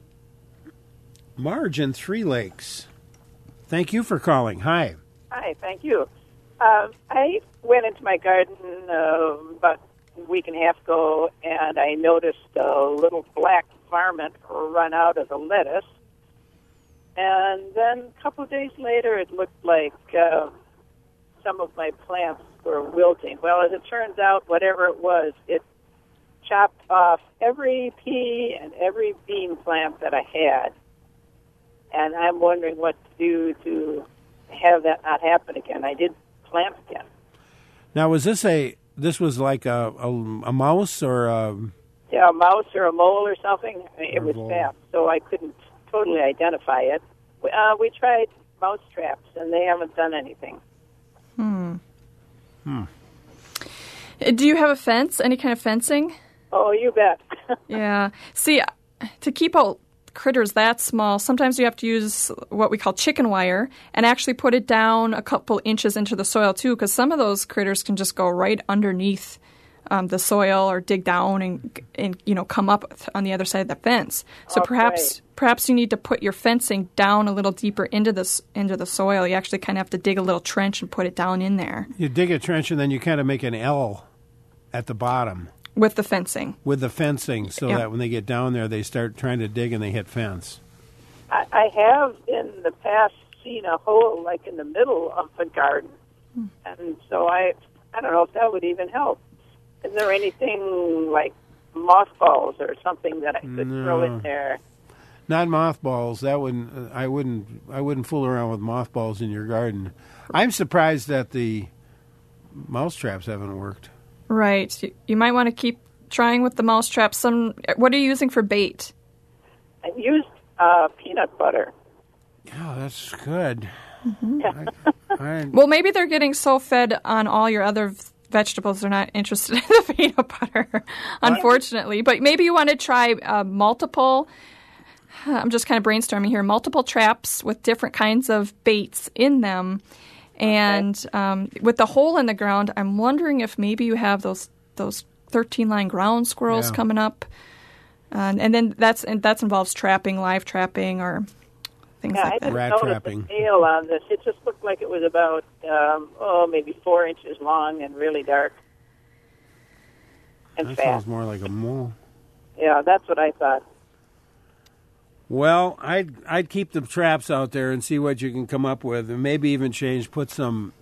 S1: Marge in Three Lakes, thank you for calling. Hi.
S15: Hi, thank you. I went into my garden about a week and a half ago, and I noticed a little black varmint run out of the lettuce. And then a couple of days later, it looked like some of my plants were wilting. Well, as it turns out, whatever it was, it chopped off every pea and every bean plant that I had. And I'm wondering what to do to have that not happen again. I did plant again.
S1: Now, was this was like a mouse or a...
S15: Yeah, a mouse or a mole or something. It was fast, so I couldn't totally identify it. We tried mouse traps, and they haven't done anything.
S2: Do you have a fence? Any kind of fencing?
S15: Oh, you bet.
S2: Yeah. See, to keep out critters that small, sometimes you have to use what we call chicken wire and actually put it down a couple inches into the soil, too, because some of those critters can just go right underneath the soil or dig down and come up on the other side of the fence. So perhaps you need to put your fencing down a little deeper into the soil. You actually kind of have to dig a little trench and put it down in there.
S1: You dig a trench and then you kind of make an L at the bottom.
S2: With the fencing.
S1: So that when they get down there, they start trying to dig and they hit fence.
S15: I have in the past seen a hole like in the middle of the garden. And so I don't know if that would even help. Is there anything like mothballs or something that I could throw in there?
S1: Not mothballs. That wouldn't. I wouldn't fool around with mothballs in your garden. I'm surprised that the mouse traps haven't worked.
S2: Right. You might want to keep trying with the mouse traps. What are you using for bait?
S15: I've used peanut butter.
S1: Oh, that's good.
S2: Well, maybe they're getting so fed on all your other vegetables they're not interested in the peanut butter, unfortunately. But maybe you want to try multiple, I'm just kind of brainstorming here, multiple traps with different kinds of baits in them. And with the hole in the ground, I'm wondering if maybe you have those 13-line ground squirrels coming up. And then that involves trapping, live trapping, or things like that.
S1: Rat trapping.
S15: The scale on this, it just looked like it was about maybe 4 inches long and really dark and
S1: that
S15: fast.
S1: Sounds more like a mole.
S15: Yeah, that's what I thought.
S1: Well, I'd keep the traps out there and see what you can come up with, and maybe even change. Put some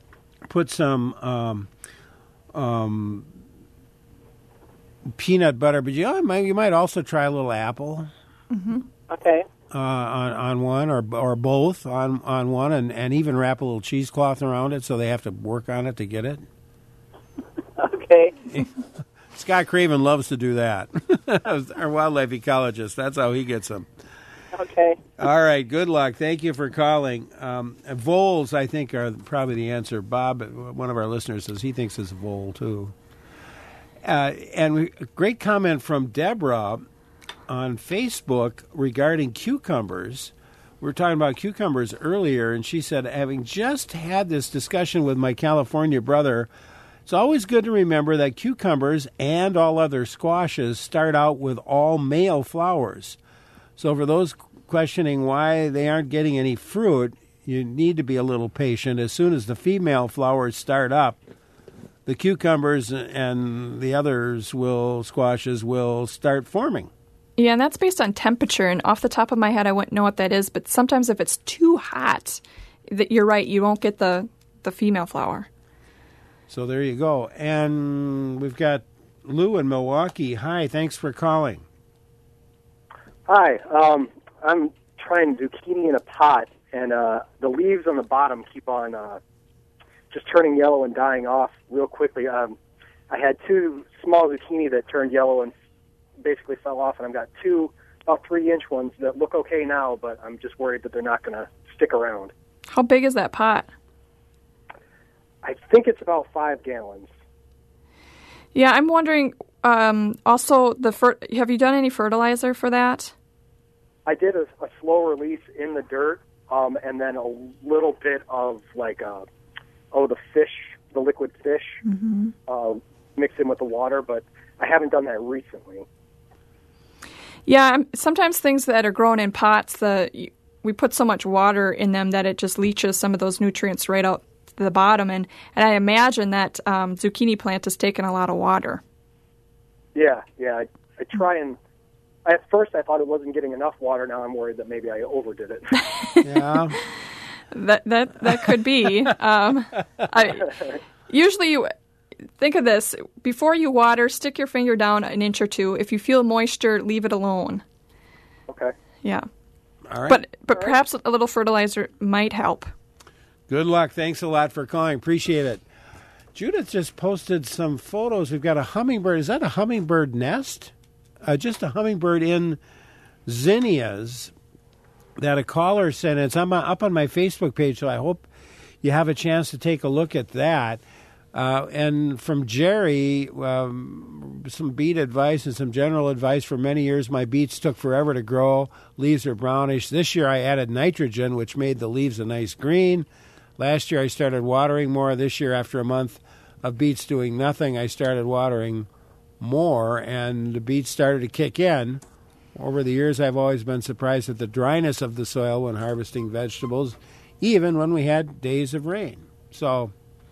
S1: peanut butter, but you might also try a little apple.
S2: Mm-hmm.
S15: Okay.
S1: On one or both on one, and even wrap a little cheesecloth around it so they have to work on it to get it.
S15: Okay.
S1: Scott Craven loves to do that. Our wildlife ecologist. That's how he gets them.
S15: Okay.
S1: All right. Good luck. Thank you for calling. Voles, I think, are probably the answer. Bob, one of our listeners, says he thinks it's a vole, too. And great comment from Deborah. on Facebook regarding cucumbers. We were talking about cucumbers earlier, and she said, having just had this discussion with my California brother, it's always good to remember that cucumbers and all other squashes start out with all male flowers. So for those questioning why they aren't getting any fruit, you need to be a little patient. As soon as the female flowers start up, the cucumbers and the squashes will start forming.
S2: Yeah, and that's based on temperature. And off the top of my head, I wouldn't know what that is. But sometimes if it's too hot, you're right, you won't get the female flower.
S1: So there you go. And we've got Lou in Milwaukee. Hi, thanks for calling.
S16: Hi, I'm trying zucchini in a pot, and the leaves on the bottom keep on just turning yellow and dying off real quickly. I had 2 small zucchini that turned yellow and basically fell off, and I've got 2 about 3-inch ones that look okay now, but I'm just worried that they're not going to stick around.
S2: How big is that pot?
S16: I think it's about 5 gallons.
S2: Yeah, I'm wondering, also, have you done any fertilizer for that?
S16: I did a slow release in the dirt, and then a little bit of the liquid fish, mixed in with the water, but I haven't done that recently.
S2: Yeah, sometimes things that are grown in pots, we put so much water in them that it just leaches some of those nutrients right out to the bottom, and I imagine that zucchini plant has taken a lot of water.
S16: Yeah, I try and... At first, I thought it wasn't getting enough water. Now I'm worried that maybe I overdid it.
S1: Yeah,
S2: that could be. Usually, you think of this: before you water, stick your finger down an inch or 2. If you feel moisture, leave it alone.
S16: Okay.
S2: Yeah.
S1: All right.
S2: But perhaps a little fertilizer might help.
S1: Good luck. Thanks a lot for calling. Appreciate it. Judith just posted some photos. We've got a hummingbird. Is that a hummingbird nest? Just a hummingbird in zinnias that a caller sent. It's up on my Facebook page, so I hope you have a chance to take a look at that. And from Jerry, some beet advice and some general advice. For many years, my beets took forever to grow. Leaves are brownish. This year, I added nitrogen, which made the leaves a nice green. Last year, I started watering more. This year, after a month of beets doing nothing, I started watering more, and the beets started to kick in. Over the years, I've always been surprised at the dryness of the soil when harvesting vegetables, even when we had days of rain. So,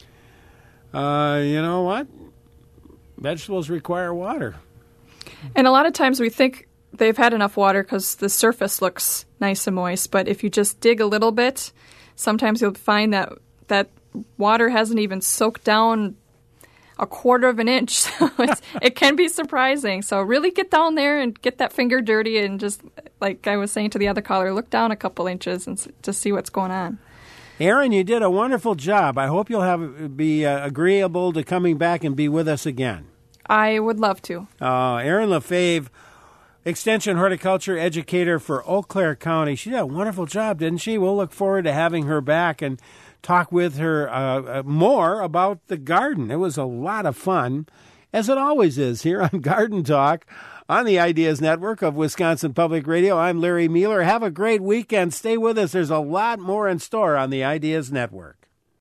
S1: you know what? Vegetables require water.
S2: And a lot of times we think they've had enough water because the surface looks nice and moist, but if you just dig a little bit, sometimes you'll find that water hasn't even soaked down a quarter of an inch. So it can be surprising. So really get down there and get that finger dirty and just, like I was saying to the other caller, look down a couple inches and just see what's going on.
S1: Aaron, you did a wonderful job. I hope you'll be agreeable to coming back and be with us again.
S2: I would love to.
S1: Erin LaFave, Extension Horticulture Educator for Eau Claire County. She did a wonderful job, didn't she? We'll look forward to having her back and talk with her more about the garden. It was a lot of fun, as it always is here on Garden Talk on the Ideas Network of Wisconsin Public Radio. I'm Larry Mueller. Have a great weekend. Stay with us. There's a lot more in store on the Ideas Network.